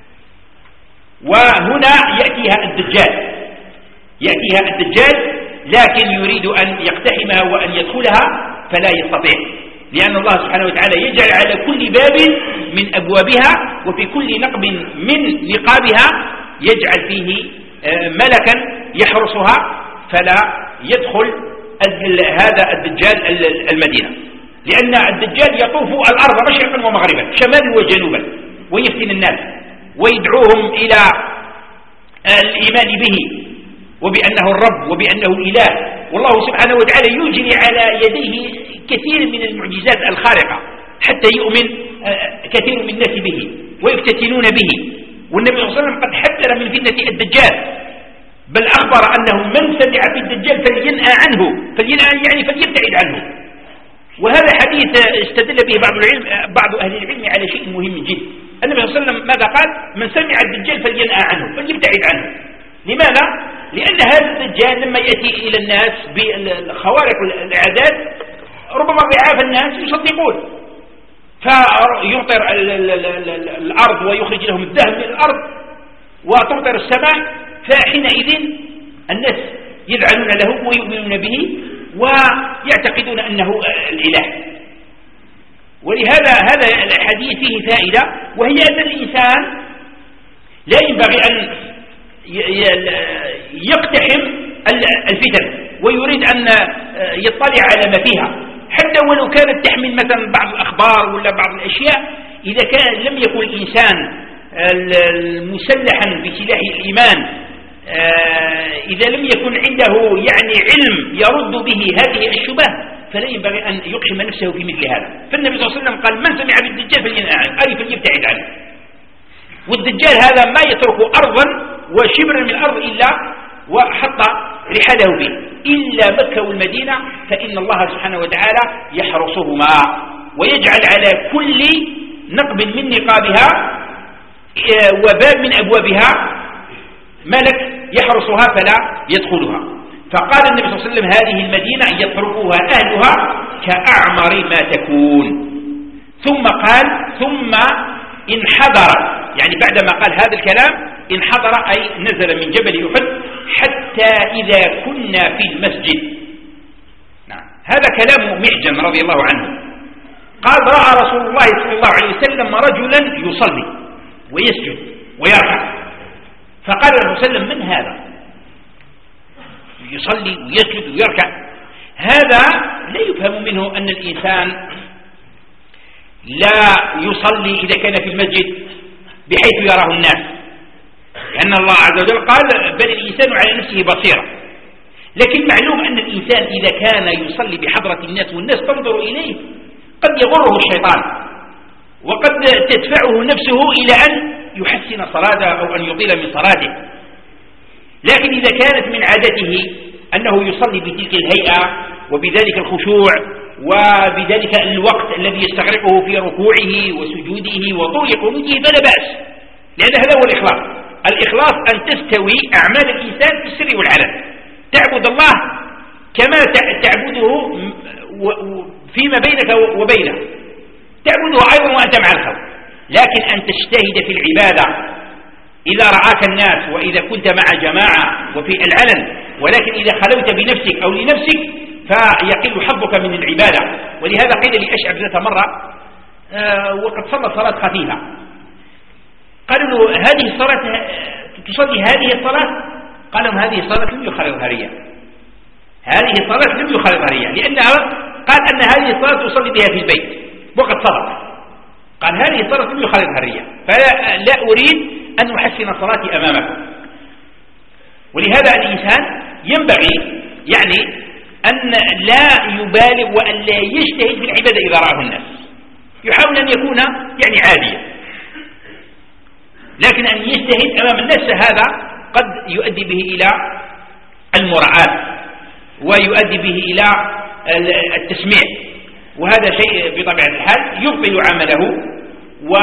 وهنا يأتيها الدجال يأتيها الدجال لكن يريد أن يقتحمها وأن يدخلها فلا يستطيع، لأن الله سبحانه وتعالى يجعل على كل باب من أبوابها وفي كل نقب من نقابها يجعل فيه ملكا يحرسها فلا يدخل هذا الدجال المدينة، لأن الدجال يطوف الأرض مشرقا ومغربا شمالا وجنوبا ويفتن الناس ويدعوهم إلى الإيمان به وبأنه الرب وبأنه الإله. والله سبحانه وتعالى يجري على يديه كثير من المعجزات الخارقة حتى يؤمن كثير من الناس به ويفتتنون به. والنبي صلى الله عليه وسلم قد حذر من فتنة الدجال بل أخبر أنه من سمع في الدجال فلينأى عنه فلينأى يعني فليبتعد عنه. وهذا حديث استدل به بعض العلم بعض أهل العلم على شيء مهم جدا. النبي صلى الله عليه وسلم ماذا قال؟ من سمع الدجال فلينأى عنه فليبتعد عنه. لماذا؟ لأن هذا الدجال لما يأتي إلى الناس بالخوارق العادات ربما ضعاف الناس يصدقون فيمطر الأرض ويخرج لهم الذهب من الأرض وتمطر السماء، فحينئذ الناس يذعنون له ويؤمنون به ويعتقدون أنه الإله. ولهذا هذا الحديث فيه فائدة وهي أن الإنسان لا ينبغي أن يقتحم الفتن ويريد أن يطلع على ما فيها حتى ولو كانت تحمل مثلا بعض الأخبار ولا بعض الأشياء. إذا كان لم يكن الإنسان المسلحا بسلاح الإيمان إذا لم يكن عنده يعني علم يرد به هذه الشبه فلا ينبغي أن يقحم نفسه في مثل هذا. فالنبي صلى الله عليه وسلم قال من سمع بالدجال فلينأى عنه أي فليبتعد عنه. والدجال هذا ما يترك أرضا وشبرا من الأرض إلا وحط رحاله فيه إلا مكة والمدينة فإن الله سبحانه وتعالى يحرسهما ويجعل على كل نقب من نقابها وباب من أبوابها ملك يحرسها فلا يدخلها. فقال النبي صلى الله عليه وسلم هذه المدينة يتركها أهلها كأعمر ما تكون. ثم قال ثم انحدر، يعني بعدما قال هذا الكلام انحدر أي نزل من جبل أحد حتى إذا كنا في المسجد. نعم. هذا كلام محجن رضي الله عنه قال رأى رسول الله صلى الله عليه وسلم رجلا يصلي ويسجد ويركع فقال الرسول صلى الله عليه وسلم من هذا يصلي ويسجد ويركع؟ هذا لا يفهم منه أن الإنسان لا يصلي إذا كان في المسجد بحيث يراه الناس، لأن الله عز وجل قال بل الإنسان على نفسه بصيرة. لكن معلوم أن الإنسان إذا كان يصلي بحضرة الناس والناس تنظر إليه قد يغره الشيطان وقد تدفعه نفسه إلى أن يحسن صلاته أو أن يطيل من صلاته. لكن إذا كانت من عادته أنه يصلي بتلك الهيئة وبذلك الخشوع وبذلك الوقت الذي يستغرقه في ركوعه وسجوده وطول قنوته فلا بأس، لأن هذا هو الإخلاص. الإخلاص أن تستوي أعمال الإنسان في السر والعلن، تعبد الله كما تعبده فيما بينك وبينه، تعبده أيضا وأنت مع الخلق. لكن أن تجتهد في العبادة إذا رعاك الناس وإذا كنت مع جماعة وفي العلن، ولكن إذا خلوت بنفسك أو لنفسك فيقل حظك من العبادة. ولهذا قيل لأشعب ذات مرة آه وقد صلى صلاة خفيفة، قالوا له هذه الصلاة تصلي هذه الصلاة؟ قال لهم هذه الصلاة لم يخالطها رياء، هذه الصلاة لم يخالطها رياء، لأنها قال أن هذه الصلاة تصلي بها في البيت وقد صدق، قال هذه الصلاة لم يخالطها رياء، فلا لا أريد أن أحسن صلاتي أمامكم. ولهذا الإنسان ينبغي يعني أن لا يبالغ وأن لا يجتهد في العبادة إذا رآه الناس، يحاول أن يكون يعني عاديا، لكن أن يجتهد أمام الناس هذا قد يؤدي به إلى المراعاة ويؤدي به إلى التسميع، وهذا شيء بطبيعة الحال يبطل عمله و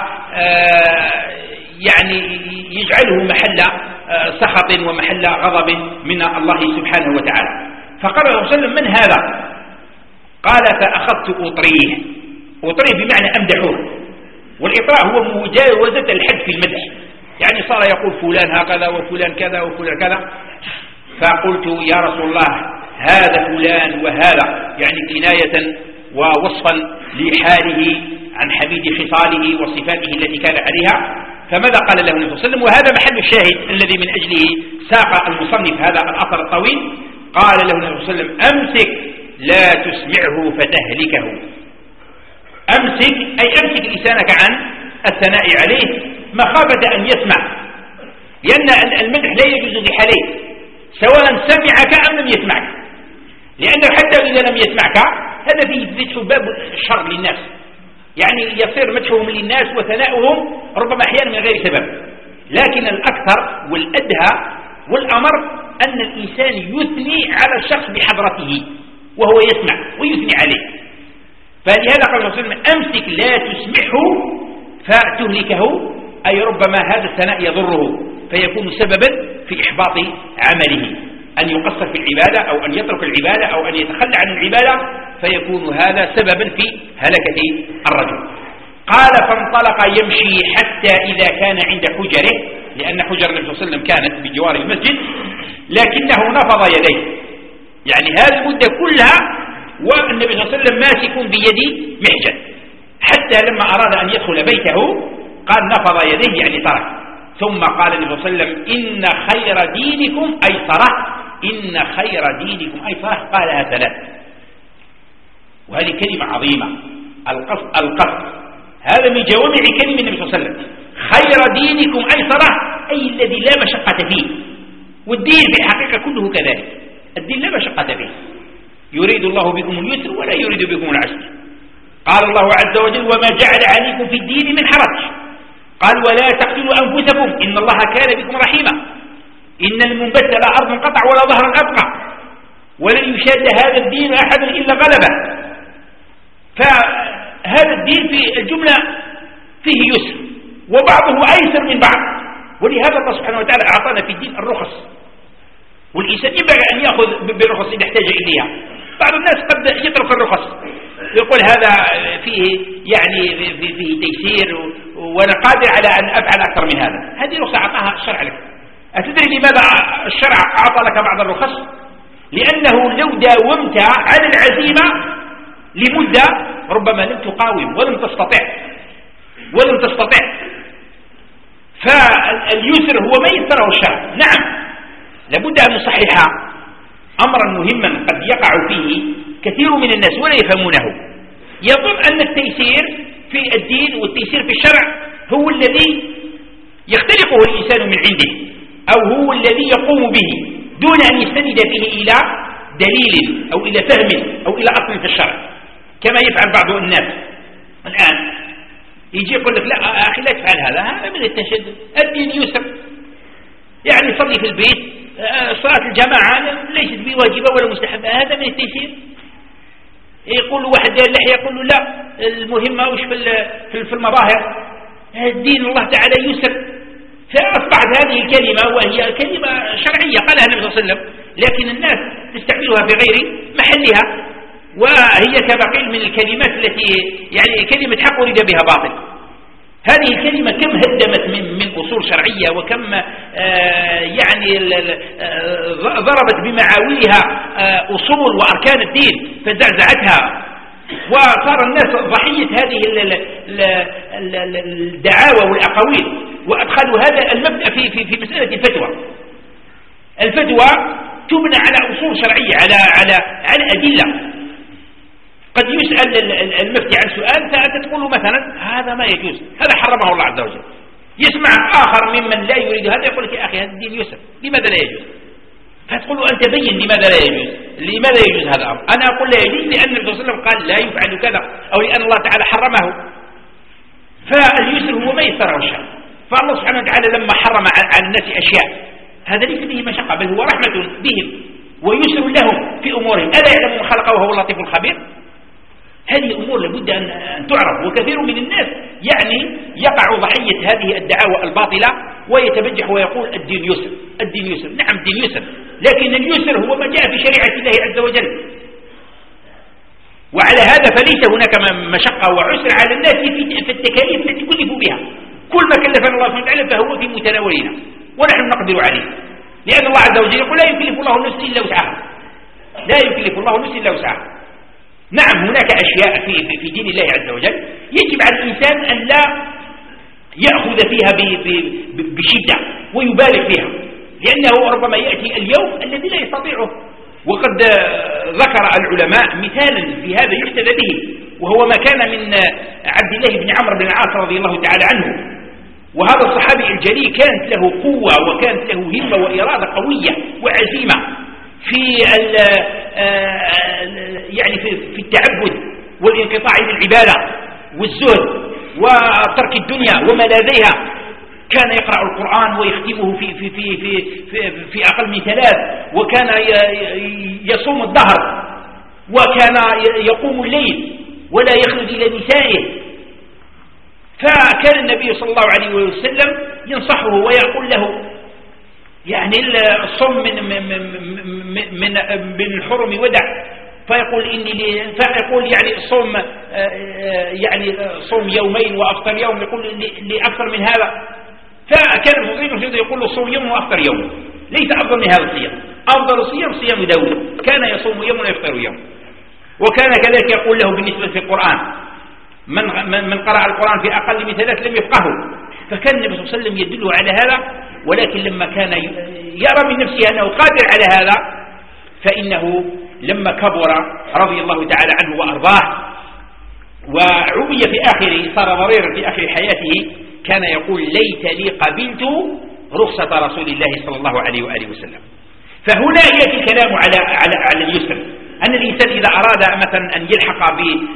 يعني يجعله محل سخط ومحل غضب من الله سبحانه وتعالى. فقال صلى الله عليه وسلم من هذا؟ قال فأخذت أطريه، أطريه بمعنى أمدحه، والإطراء هو مجاوزة الحد في المدح، يعني صار يقول فلان هكذا وفلان كذا وفلان كذا. فقلت يا رسول الله هذا فلان وهذا، يعني كناية ووصفا لحاله عن حميد خصاله وصفاته التي كان عليها. فماذا قال له النبي صلى الله عليه وسلم؟ وهذا محل الشاهد الذي من أجله ساق المصنف هذا الأثر الطويل. قال له النبي صلى الله عليه وسلم أمسك لا تسمعه فتهلكه. أمسك أي أمسك لسانك عن الثناء عليه مخافة أن يسمع، لأن المدح لا يجوز بحالين، سواء سمعك أم لم يسمعك، لأنه حتى إذا لم يسمعك هذا فيه فتح باب الشر للناس، يعني يصير مدحهم للناس وثناؤهم ربما أحيانا من غير سبب. لكن الأكثر والأدهى والأمر أن الإنسان يثني على الشخص بحضرته وهو يسمع ويثني عليه. فلهذا قال الله عليه وسلم أمسك لا تسمعه فتهلكه، أي ربما هذا الثناء يضره فيكون سببا في إحباط عمله، أن يقصر في العبادة أو أن يترك العبادة أو أن يتخلى عن العبادة، فيكون هذا سببا في هلكة الرجل. قال فانطلق يمشي حتى إذا كان عند حجره، لأن حجر النبي صلى الله عليه وسلم كانت بجوار المسجد، لكنه نفض يديه، يعني هذه المدة كلها والنبي صلى الله عليه وسلم ماسك بيد محجن، حتى لما أراد أن يدخل بيته قال نفض يديه يعني ترك. ثم قال النبي صلى الله عليه وسلم إن خير دينكم أيسره، إن خير دينكم أيسره، قالها ثلاث، وهذه كلمة عظيمة. القصد القصد هذا من جوامع كلمة النبي صلى الله عليه وسلم، خير دينكم أيسره أي الذي لا مشقة فيه، والدين في الحقيقة كله كذلك، الدين لا مشقة فيه، يريد الله بكم اليسر ولا يريد بكم العسر. قال الله عز وجل وما جعل عليكم في الدين من حرج، قال ولا تقتلوا أنفسكم إن الله كان بكم رحيما، إن المنبت لا أرض قطع ولا ظهر أبقى، ولن يشاد هذا الدين أحد إلا غلبه. فهذا الدين في الجملة فيه يسر وبعضه أيسر من بعض، ولهذا الله سبحانه وتعالى أعطانا في الدين الرخص، والإنسان ينبغي أن يأخذ بالرخص إذا احتاج إليها. بعض الناس قد يترك الرخص يقول هذا فيه يعني فيه تيسير وأنا قادر على أن أفعل أكثر من هذا، هذه رخصة أعطاها الشرع لك. أتدري لماذا الشرع أعطى لك بعض الرخص؟ لأنه لو داومت على العزيمة لمدة ربما لم تقاوم ولم تستطع ولم تستطع فاليسر هو ما يسره الشرع. نعم لابد أن نصحح أمرا مهما قد يقع فيه كثير من الناس ولا يفهمونه، يظن أن التيسير في الدين والتيسير في الشرع هو الذي يختلقه الإنسان من عنده، أو هو الذي يقوم به دون أن يستند فيه إلى دليل أو إلى فهم أو إلى أصل في الشرع، كما يفعل بعض الناس الآن. يجي يقول لك لا أخي لا تفعل هذا، هذا من التشدد. الدين يسر، يعني صلي في البيت، صلاة الجماعة ليست بواجبة ولا مستحبة، هذا من التيسير. يقول واحد اللحية يقول له لا المهمة وش في في المظاهر، الدين الله تعالى يسر. فأصبحت هذه الكلمة وهي كلمة شرعية قالها النبي صلى الله عليه وسلم، لكن الناس تستعملها في غير محلها، وهي كما قيل من الكلمات التي يعني كلمة حق ورد بها باطل. هذه الكلمة كم هدمت من من أصول شرعية، وكم آه يعني آه ضربت بمعاولها آه أصول وأركان الدين فزعزعتها، وصار الناس ضحية هذه الدعاوى والأقاويل، وأدخلوا هذا المبدأ في في في مسألة الفتوى. الفتوى تبنى على أصول شرعية، على على على أدلة. قد يسأل المفتي عن سؤال فأنت تقول له مثلا هذا ما يجوز، هذا حرمه الله عز وجل. يسمع آخر ممن لا يريد هذا يقول لك يا أخي هذا الدين يسر، لماذا لا يجوز؟ فتقول له أنت بين لماذا لا يجوز، لماذا يجوز هذا الأمر. أنا أقول لا يجوز لأن النبي صلى الله عليه وسلم قال لا يفعل كذا، أو لأن الله تعالى حرمه. فاليسر هو ما يسره الشرع. فالله سبحانه وتعالى لما حرم على الناس أشياء هذا ليس به مشقة، بل هو رحمة بهم ويسر لهم في أمورهم. ألا يعلم من خلق وهو اللطيف الخبير؟ هذه أمور لابد أن تعرف. وكثير من الناس يعني يقع ضحية هذه الدعاوى الباطلة ويتبجح ويقول الدين يسر، الدين يسر. نعم الدين يسر، لكن اليسر هو ما جاء في شريعة الله عز وجل. وعلى هذا فليس هناك مشقة وعسر على الناس في التكاليف التي كلفوا بها. كل ما كلفنا الله سبحانه وتعالى فهو في متناولنا ونحن نقدر عليه، لأن الله عز وجل يقول لا يكلف الله نفسا إلا وسعها، لا يكلف الله نفسا إلا وسعها. نعم هناك أشياء في, في, في دين الله عز وجل يجب على الإنسان أن لا يأخذ فيها بشدة ويبالغ فيها، لأنه ربما يأتي اليوم الذي لا يستطيعه. وقد ذكر العلماء مثالا في هذا يحتذى به، وهو ما كان من عبد الله بن عمرو بن العاص رضي الله تعالى عنه. وهذا الصحابي الجليل كانت له قوة وكانت له همة وإرادة قوية وعزيمة في يعني في التعبد والانقطاع عن العبادة والزهد وترك الدنيا وملاذيها. كان يقرأ القرآن ويختمه في في في في في, في أقل من ثلاث، وكان يصوم الظهر، وكان يقوم الليل ولا يخرج إلى نسائه. فكان النبي صلى الله عليه وسلم ينصحه ويقول له يعني الصوم من من من من الحرم ودع، فيقول إني فيقول يعني الصوم يعني صوم يومين وأفطر يوم، يقول لي أكثر من هذا. فكان المصيب يقول له صوم يوم وأفطر يوم، ليس أفضل من هذا الصيام. أفضل الصيام صيام داود، كان يصوم يوم ويفطر يوم. وكان كذلك يقول له بالنسبة في القرآن من من قرأ القرآن في أقل من ثلاث لم يفقهه. فكان النبي صلى الله عليه وسلم يدله على هذا، ولكن لما كان يرى من نفسه أنه قادر على هذا فإنه لما كبر رضي الله تعالى عنه وأرضاه وعمي في آخره، صار ضريرا في آخر حياته، كان يقول ليت لي قبلت رخصة رسول الله صلى الله عليه وآله وسلم. فهنا يأتي الكلام على على على اليسر، أن الإنسان إذا أراد مثلا أن يلحق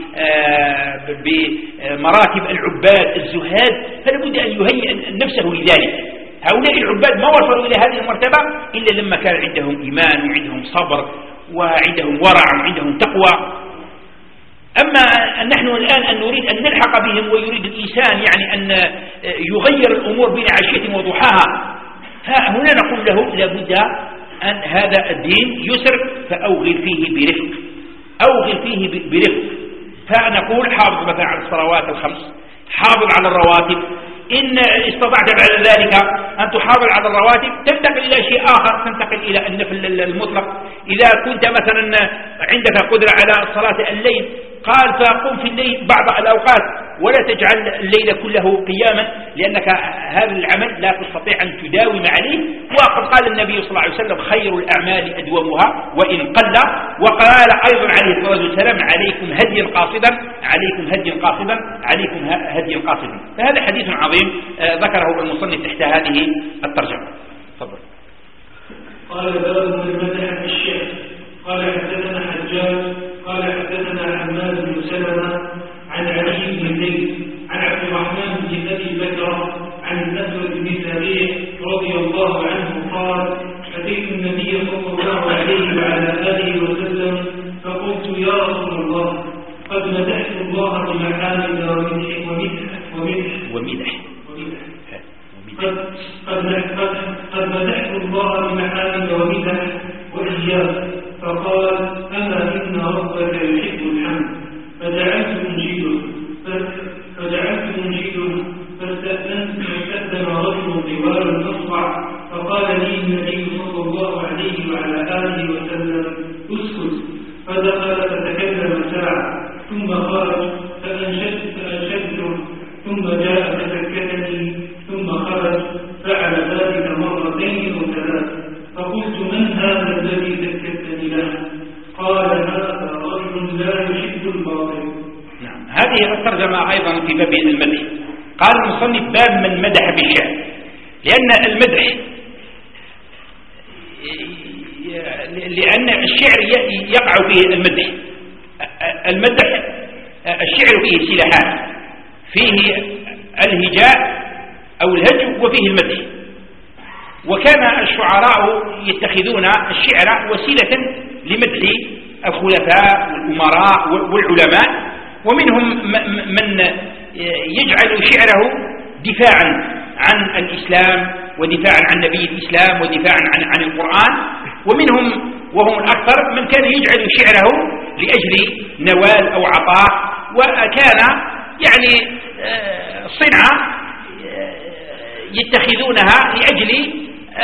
بمراتب العباد الزهاد فلابد أن يهيئ نفسه لذلك. هؤلاء العباد ما وصلوا إلى هذه المرتبة إلا لما كان عندهم إيمان وعندهم صبر وعندهم ورع وعندهم تقوى. أما نحن الآن أن نريد أن نلحق بهم ويريد الإنسان يعني أن يغير الأمور بين عشية وضحاها، فهنا نقول له لابد أن هذا الدين يسر فأوغل فيه برفق، أوغل فيه برفق. فنقول حافظ مثلا على الصلوات الخمس، حافظ على الرواتب، إن استطعت بعد ذلك أن تحافظ على الرواتب تنتقل إلى شيء آخر، تنتقل إلى النفل المطلق. إذا كنت مثلا عندك قدرة على صلاة الليل قال فقم في الليل بعض الأوقات ولا تجعل الليل كله قياما، لأنك هذا العمل لا تستطيع أن تداوم عليه. وقد قال النبي صلى الله عليه وسلم خير الأعمال أدومها وإن قل. وقال أيضا عليه الصلاة والسلام عليكم هدي قاصدا، عليكم هدي قاصدا، عليكم هدي قاصدا. فهذا حديث عظيم ذكره المصنف تحت هذه الترجمة. تفضل. قال باب من مدح الشيخ. قال حدثنا حجاج قال حدثنا حماد بن سلمة عن علي بن زيد عن عبد الرحمن قد قد قد مدحت الله بمحامد ومدح وإياه، فقال أما إن ربك يحب الحمد، فجعلت منشده فجعلت منشده فاستأذنت فاستأذن رجل طوال الأصبع، فقال لي النبي صلى الله عليه وعلى آله وسلم اسكت، فدخل فتكلم ساعة ثم خرج فأنشدت فأنشدته ثم جاء فسكتني ثم خرج، فعل ذلك مرتين أو ثلاث، فقلت من هذا الذي سكتني له؟ قال هذا رجل لا يحب الباطل. نعم. هذه الترجمة أيضا في باب المدح. قال المصنف باب من مدح بالشعر، لأن المدح لأن الشعر يقع فيه المدح. المدح الشعر فيه سلاحات، فيه الهجاء أو الهجو وفيه المدح، وكان الشعراء يتخذون الشعر وسيلة لمدح الخلفاء والأمراء والعلماء، ومنهم من يجعل شعره دفاعا عن الإسلام ودفاعا عن نبي الإسلام ودفاعا عن, عن القرآن، ومنهم وهم الأكثر من كان يجعل شعره لأجل نوال أو عطاء، وكان يعني صنعة يتخذونها لأجل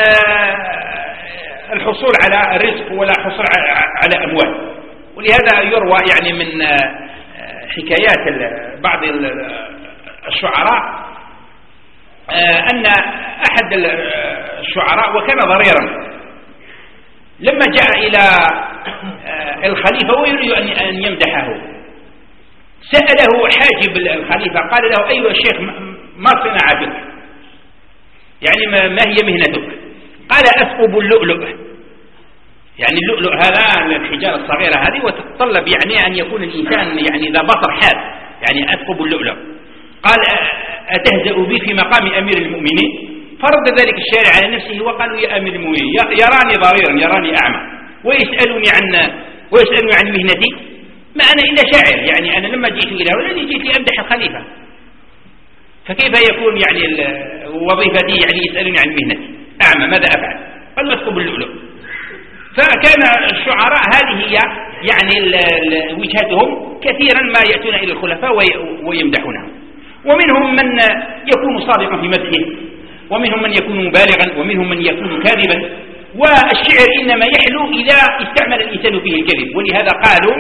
الحصول على رزق ولا حصول على أموال. ولهذا يروى يعني من حكايات بعض الشعراء أن أحد الشعراء وكان ضريرا لما جاء إلى الخليفة ويريد أن يمدحه سأله حاجب الخليفة قال له أيها الشيخ ما صنعتك، يعني ما هي مهنتك؟ قال أثقب اللؤلؤ، يعني اللؤلؤ هذا الحجارة الصغيرة هذه، وتتطلب يعني أن يكون الإنسان يعني ذا بصر حاد، يعني أثقب اللؤلؤ. قال أتهزأ بي في مقام أمير المؤمنين؟ فرد ذلك الشارع على نفسه وقالوا يا أمير المؤمنين يراني ضريرا يراني أعمى ويسألني عن ويسألني عن مهنتي، ما أنا إلا شاعر، يعني أنا لما جئت إلى هنا جئت لأمدح الخليفة، فكيف يكون يعني وظيفتي يعني يسألني عن مهنتي؟ أعمى ماذا أفعل؟ قال أثقب اللؤلؤ. فكان الشعراء هذه هي يعني وجهتهم، كثيرا ما يأتون إلى الخلفاء ويمدحونهم، ومنهم من يكون صادقا في مدحه، ومنهم من يكون مبالغا، ومنهم من يكون كاذبا، والشعر إنما يحلو إذا استعمل الإنسان فيه الكذب. ولهذا قالوا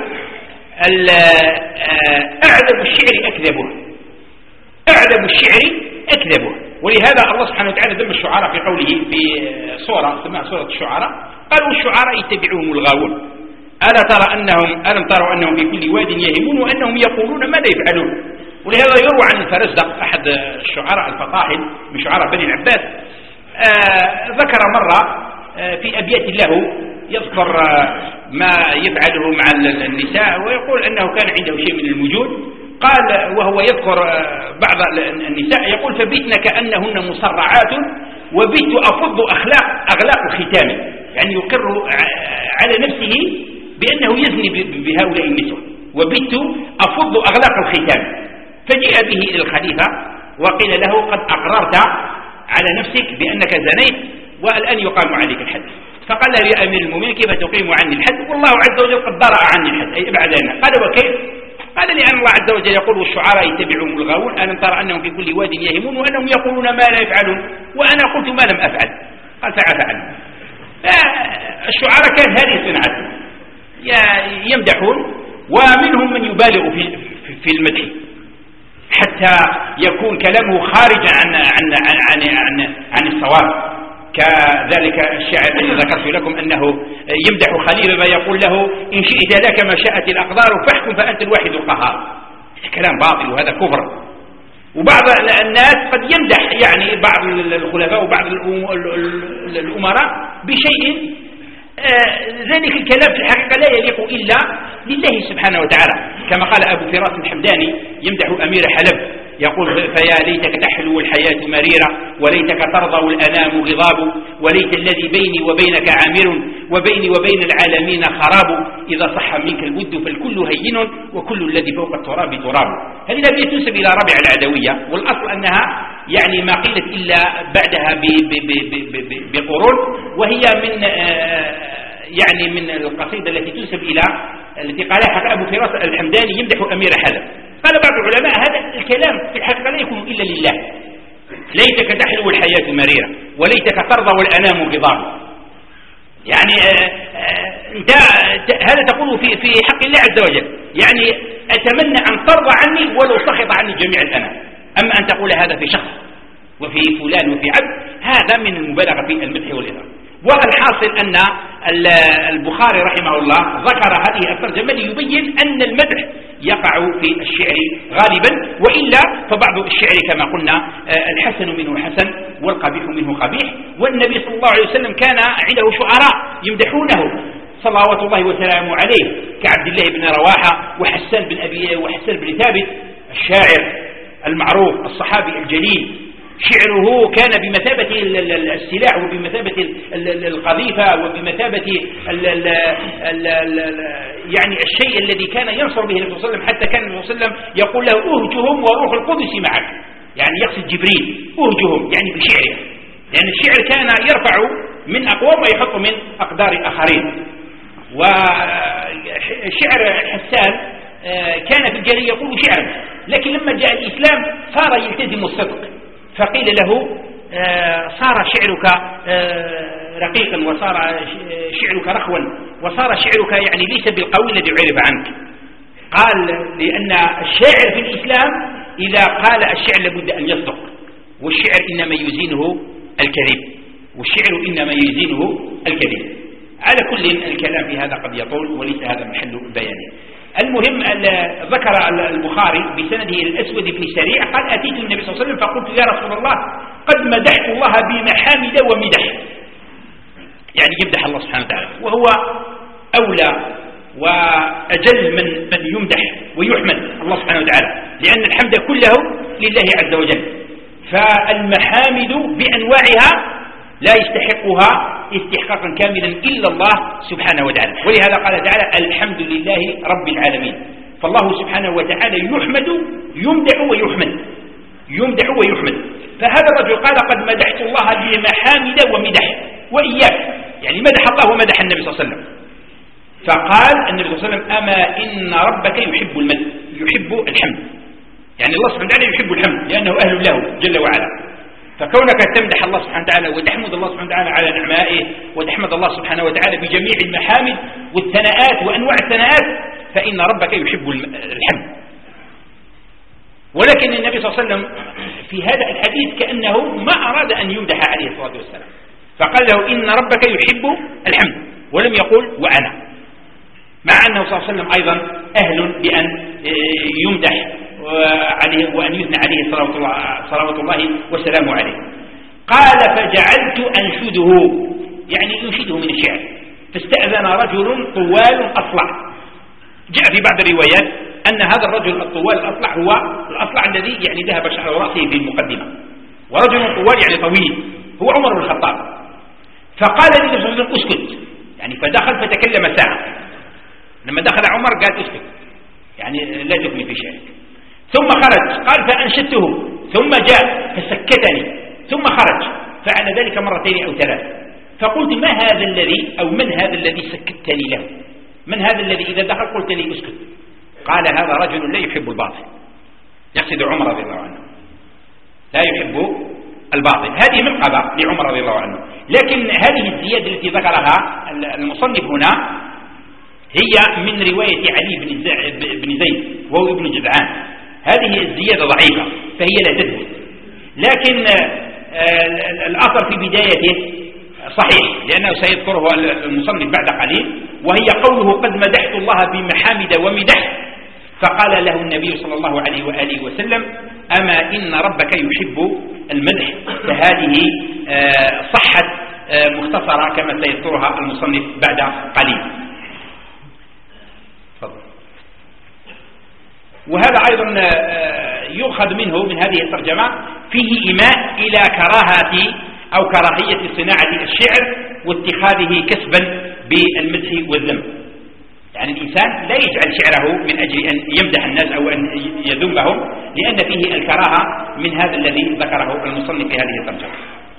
أعذب الشعر أكذبه، أعذب الشعر أكذبه. ولهذا الله سبحانه وتعالى ذم الشعراء في قوله في سورة سماها سورة الشعراء، قالوا الشعراء يتبعهم الغاوون ألا ترى أنهم ألم تروا أنهم في كل واد يهيمون وأنهم يقولون ماذا يفعلون. ولهذا يروى عن الفرزدق أحد الشعراء الفطاحل من شعراء بني العباس آه ذكر مرة آه في أبيات له يذكر آه ما يفعله مع النساء، ويقول أنه كان عنده شيء من المجود. قال وهو يذكر آه بعض النساء يقول فبتن كأنهن مسرعات وبت أفض أخلاق أغلاق ختام، يعني يقر على نفسه بأنه يزني بهؤلاء النسوة، وبت أفض أغلاق الختام. فجاء به إلى الخليفة وقيل له قد أقررت على نفسك بأنك زنيت والآن يقام عليك الحد. فقال له يا أمير المؤمنين كيف تقيم عني الحد والله عز وجل قد درأ عني الحد أي ابعد عنه. قال وكيف؟ قال لأن الله عز وجل يقول والشعراء يتبعهم الغاوون ألم ترى أنهم في كل واد يهيمون وأنهم يقولون ما لا يفعلون وأنا قلت ما لم أفعل. قال فعفى عنه. الشعراء كانت هذه صناعتهم، يمدحون، ومنهم من يبالغ في في المدح حتى يكون كلامه خارجا عن عن عن عن, عن الصواب، كذلك الشاعر الذي ذكرت لكم أنه يمدح خليل فيقول له إن شئت لك ما شاءت الأقدار فاحكم فأنت الواحد القهار. كلام باطل وهذا كفر. وبعض الناس قد يمدح يعني بعض الخلفاء وبعض الأمراء بشيء آه ذلك الكلام في الحقيقة لا يليق إلا لله سبحانه وتعالى، كما قال أبو فراس الحمداني يمدح أمير حلب يقول فيا ليتك تحلو الحياة مريرة وليتك ترضى الأنام غضاب وليت الذي بيني وبينك عامر وبيني وبين العالمين خراب، إذا صح منك الود فالكل هين وكل الذي فوق التراب تراب. هذه الأبيات تنسب إلى ربيع العدوية، والأصل أنها يعني ما قيلت إلا بعدها بقرون، وهي من يعني من القصيدة التي تنسب إلى التي قالها أبو فراس الحمداني يمدح أمير حلب. قال بعض العلماء هذا الكلام في الحقيقة لا يكون إلا لله، ليتك تحلو الحياة مريرة وليتك ترضى والأنام بضام. يعني انت هذا تقوله في في حق الله عز وجل، يعني أتمنى أن ترضى عني ولو سخط عني جميع الأنام. أما أن تقول هذا في شخص وفي فلان وفي عبد، هذا من المبالغة في المدح والإضافة. والحاصل أن البخاري رحمه الله ذكر هذه الترجمة ليبين أن المدح يقع في الشعر غالبا، وإلا فبعض الشعر كما قلنا الحسن منه حسن والقبيح منه قبيح. والنبي صلى الله عليه وسلم كان عنده شعراء يمدحونه صلوات الله وسلامه عليه، كعبد الله بن رواحة وحسان بن أبي وحسان بن ثابت الشاعر المعروف الصحابي الجليل. شعره كان بمثابة السلاح وبمثابة القذيفة وبمثابة ال ال ال ال يعني الشيء الذي كان ينصر به النبي صلى الله عليه وسلم، حتى كان النبي صلى الله عليه وسلم يقول له أهجهم وروح القدس معك، يعني يقصد جبريل، أهجهم يعني بشعره، لأن يعني الشعر كان يرفع من أقوام ويحط من أقدار آخرين. وشعر حسان كان في الجاهلية يقول شعرا، لكن لما جاء الإسلام صار يلتزم الصدق، فقيل له صار شعرك رقيقا وصار شعرك رخوا وصار شعرك يعني ليس بالقوي الذي عرف عنك. قال لأن الشاعر في الإسلام إذا قال الشعر لابد أن يصدق، والشعر إنما يزينه الكذب، والشعر إنما يزينه الكذب. على كل الكلام في هذا قد يطول وليس هذا محل بيانه. المهم ذكر البخاري بسنده الأسود بن سريع قال أتيت النبي صلى الله عليه وسلم فقلت يا رسول الله قد مدحت الله بمحامد ومدح، يعني يمدح الله سبحانه وتعالى، وهو أولى وأجل من من يمدح ويحمد الله سبحانه وتعالى، لأن الحمد كله لله عز وجل. فالمحامد بأنواعها لا يستحقها استحقاقا كاملا إلا الله سبحانه وتعالى، ولهذا قال تعالى الحمد لله رب العالمين. فالله سبحانه وتعالى يحمد يمدح ويحمد يمدح ويحمد. فهذا الرجل قال قد مدحت الله بمحامد ومدح، وإياك يعني مدح الله ومدح النبي صلى الله عليه وسلم. فقال النبي صلى الله عليه وسلم أما إن ربك يحب المدح يحب الحمد، يعني الله سبحانه وتعالى يحب الحمد لأنه أهل له جل وعلا. فكونك تمدح الله سبحانه وتعالى وتحمد الله سبحانه وتعالى على نعمائه وتحمد الله سبحانه وتعالى بجميع المحامد والثناءات وأنواع الثناءات، فإن ربك يحب الحمد. ولكن النبي صلى الله عليه وسلم في هذا الحديث كأنه ما أراد أن يمدح عليه الصلاة والسلام، فقال له إن ربك يحب الحمد ولم يقل وأنا، مع أنه صلى الله عليه وسلم أيضا أهل بأن يمدح عليه وأن يثنى عليه صلوات الله, صلوات الله وسلامه عليه. قال فجعلت أنشده، يعني ينشده من الشعر. فاستأذن رجل طوال أصلع. جاء في بعض الروايات أن هذا الرجل الطوال الأصلع هو الأصلع الذي يعني ذهب شعر رأسه في المقدمة، ورجل طوال يعني طويل هو عمر بن الخطاب. فقال لي النبي صلى الله عليه وسلم اسكت، يعني فدخل فتكلم ساعة. لما دخل عمر قال اسكت، يعني لا تكمل في شعرك. ثم خرج قال فأنشدته، ثم جاء فسكتني، ثم خرج فعل ذلك مرتين أو ثلاث. فقلت ما هذا الذي أو من هذا الذي سكتني له؟ من هذا الذي إذا دخل قلت لي اسكت؟ قال هذا رجل لا يحب الباطل، يقصد عمر رضي الله عنه، لا يحب الباطل. هذه منقبة لعمر رضي الله عنه. لكن هذه الزيادة التي ذكرها المصنف هنا هي من رواية علي بن زيد وهو ابن جدعان. هذه الزيادة ضعيفة فهي لا تثبت، لكن الأثر في بدايته صحيح لأنه سيذكره المصنف بعد قليل، وهي قوله قد مدحت الله بمحامد ومدح. فقال له النبي صلى الله عليه وآله وسلم أما إن ربك يحب المدح. فهذه صحت مختصرة كما سيذكرها المصنف بعد قليل. وهذا أيضا يؤخذ منه من هذه الترجمة فيه إيماء إلى كراهة أو كراهية صناعة الشعر واتخاذه كسبا بالمدح والذم. يعني الإنسان لا يجعل شعره من أجل أن يمدح الناس أو أن يذمهم، لأن فيه الكراهة من هذا الذي ذكره المصنف في هذه الترجمة.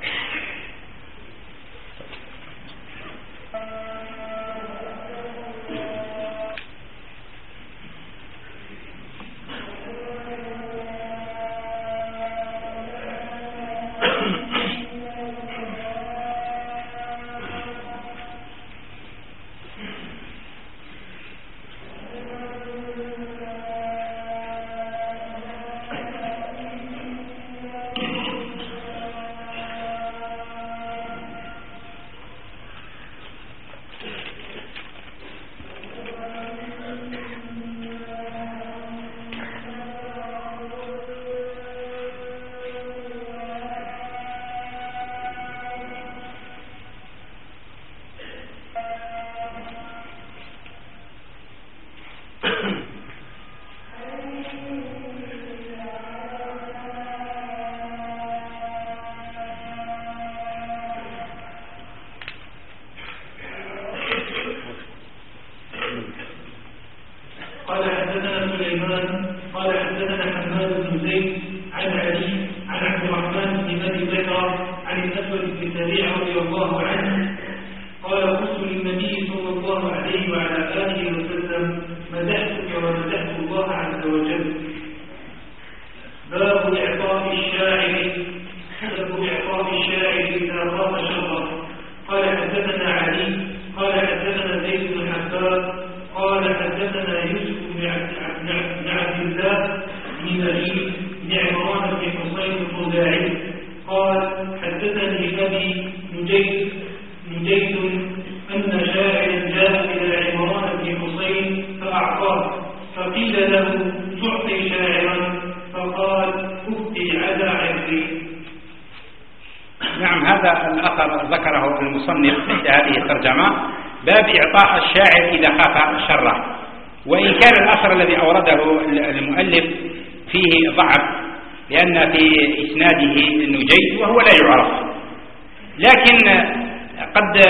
باب إعطاء الشاعر إذا خاف شره. وإن كان الأثر الذي أورده المؤلف فيه ضعف لأن في إسناده النجيد وهو لا يعرف، لكن قد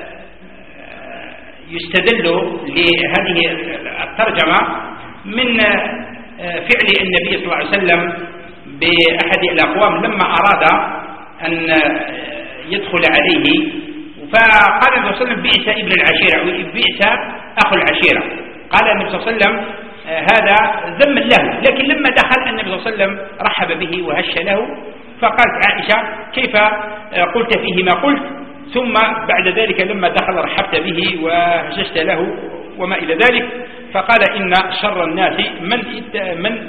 يستدل لهذه الترجمة من فعل النبي صلى الله عليه وسلم بأحد الأقوام لما أراد أن يدخل عليه، فقال النبي صلى الله عليه وسلم بئس ابن العشيرة، بئس أخو العشيرة. قال النبي صلى الله عليه وسلم هذا ذم له، لكن لما دخل النبي صلى الله عليه وسلم رحب به وهش له، فقالت عائشة كيف قلت فيه ما قلت، ثم بعد ذلك لما دخل رحبت به وهششت له وما إلى ذلك. فقال إن شر الناس من من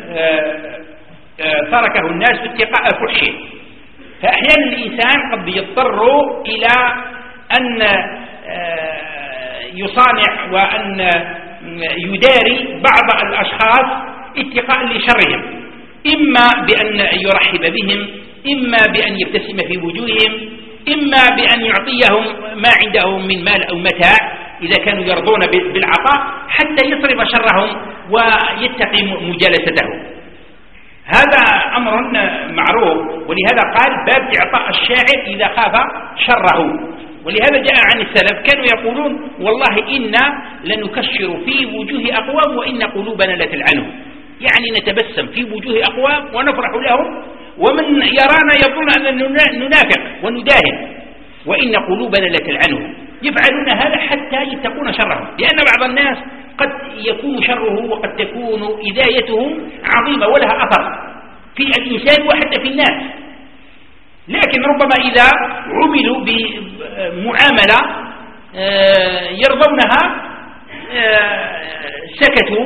تركه الناس اتقاء فحشه. فأحيانا الإنسان قد يضطر إلى أن يصانع وأن يداري بعض الأشخاص اتقاء لشرهم، إما بأن يرحب بهم، إما بأن يبتسم في وجوههم، إما بأن يعطيهم ما عندهم من مال أو متاع إذا كانوا يرضون بالعطاء حتى يصرف شرهم ويتقي مجالستهم. هذا أمر معروف، ولهذا قال باب إعطاء الشاعر إذا خاف شره. ولهذا جاء عن السلف كانوا يقولون والله إنا لنكشر في وجوه أقوام وإن قلوبنا لتلعنهم، يعني نتبسم في وجوه أقوام ونفرح لهم، ومن يرانا يظن أن ننافق ونداهن وإن قلوبنا لتلعنهم. يفعلون هذا حتى يتقون شرهم، لأن بعض الناس قد يكون شره وقد تكون إذايتهم عظيمة ولها أثر في الإنسان وحتى في الناس، لكن ربما إذا عملوا بمعاملة يرضونها سكتوا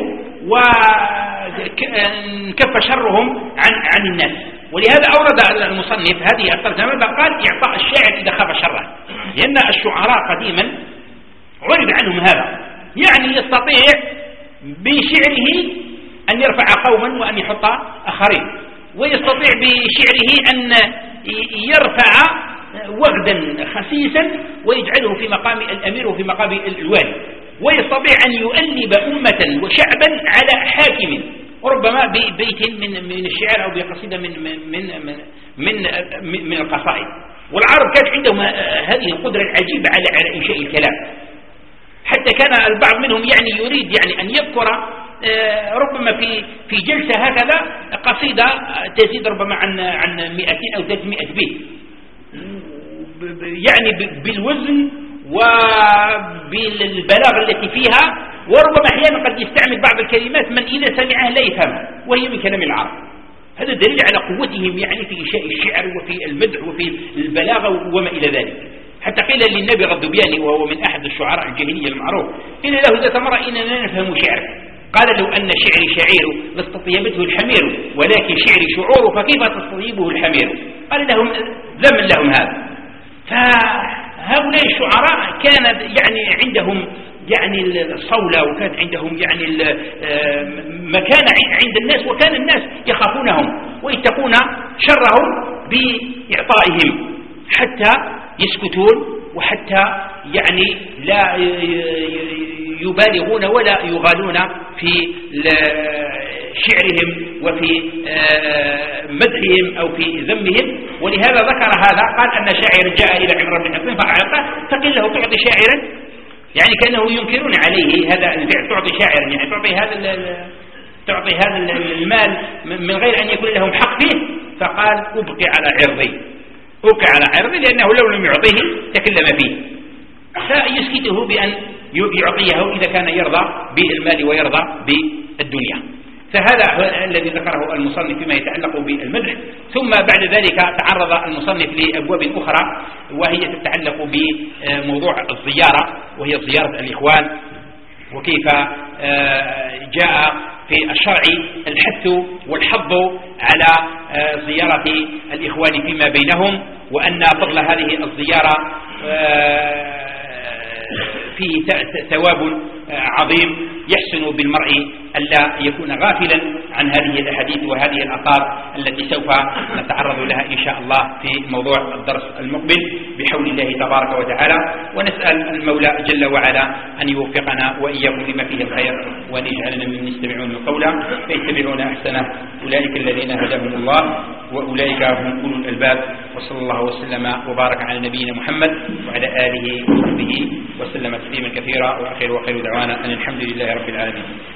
وانكف شرهم عن عن الناس. ولهذا أورد المصنف هذه الترجمة قال إعطاء الشاعر إذا خاف شره، لأن الشعراء قديما عرف عنهم هذا، يعني يستطيع بشعره أن يرفع قوما وأن يحط آخرين، ويستطيع بشعره أن يرفع وغدا خسيسا ويجعله في مقام الأمير وفي مقام الوالي، ويستطيع أن يؤلب أمة وشعبا على حاكم، وربما ببيت من من الشعر أو بقصيدة من من من من, من, من القصائد. والعرب كانت عندهم هذه القدرة العجيبة على على إنشاء الكلام. حتى كان البعض منهم يعني يريد يعني أن يذكر ربما في في جلسة هكذا قصيدة تزيد ربما عن عن مئتين أو ثلاثمائة بيت، يعني بالوزن وبالبلاغة التي فيها، وربما أحيانا قد يستعمل بعض الكلمات من إذا سمعها لا يفهمها وهي من كلام العرب. هذا دليل على قوتهم يعني في إنشاء الشعر وفي المدح وفي البلاغة وما إلى ذلك. حتى قيل للنبي غضبياني وهو من أحد الشعراء الجاهلية المعروف، قيل له ذات مرة إننا لا نفهم شعرك، قال لو أن شعري شعير لاستطيبته الحمير ولكن شعري شعور فكيف تستطيبه الحمير. قال لهم ذم لهم هذا. فهؤلاء الشعراء كان يعني عندهم يعني الصولة، وكان عندهم يعني مكانة عند الناس، وكان الناس يخافونهم ويتقون شرهم بإعطائهم حتى يسكتون، وحتى يعني لا يبالغون ولا يغالون في شعرهم وفي مدحهم أو في ذمهم. ولهذا ذكر هذا، قال أن شاعرا جاء إلى عمران بن حصين فأعطاه، فقيل له تعطي شاعرا، يعني كانه ينكرون عليه هذا الفعل، تعطي شاعرا يعني تعطي هذا تعطي هذا المال من غير أن يكون لهم حق فيه. فقال أبقي على عرضي، أبقي على عرضي، لأنه لو لم يعطيه تكلم فيه، فيسكته بأن يعطيه إذا كان يرضى بالمال ويرضى بالدنيا. فهذا الذي ذكره المصنف فيما يتعلق بالمدح. ثم بعد ذلك تعرض المصنف لأبواب أخرى، وهي تتعلق بموضوع الزيارة، وهي زيارة الإخوان، وكيف جاء في الشرع الحث والحض على زيارة الإخوان فيما بينهم، وأن فضل هذه الزيارة فيه ثواب عظيم يحسن بالمرء ألا يكون غافلا عن هذه الأحاديث وهذه الآثار التي سوف نتعرض لها إن شاء الله في موضوع الدرس المقبل بحول الله تبارك وتعالى. ونسأل المولى جل وعلا أن يوفقنا وإياكم لما فيه الخير، وأن يجعلنا ممن يستمعون القول فيتبعون أحسنه، أولئك الذين هداهم الله وأولئك هم أولو الألباب. وصلى الله وسلم وبارك على نبينا محمد وعلى آله وصحبه وسلم تسليما كثيرا، وآخر وخير دعوانا أن الحمد لله رب العالمين.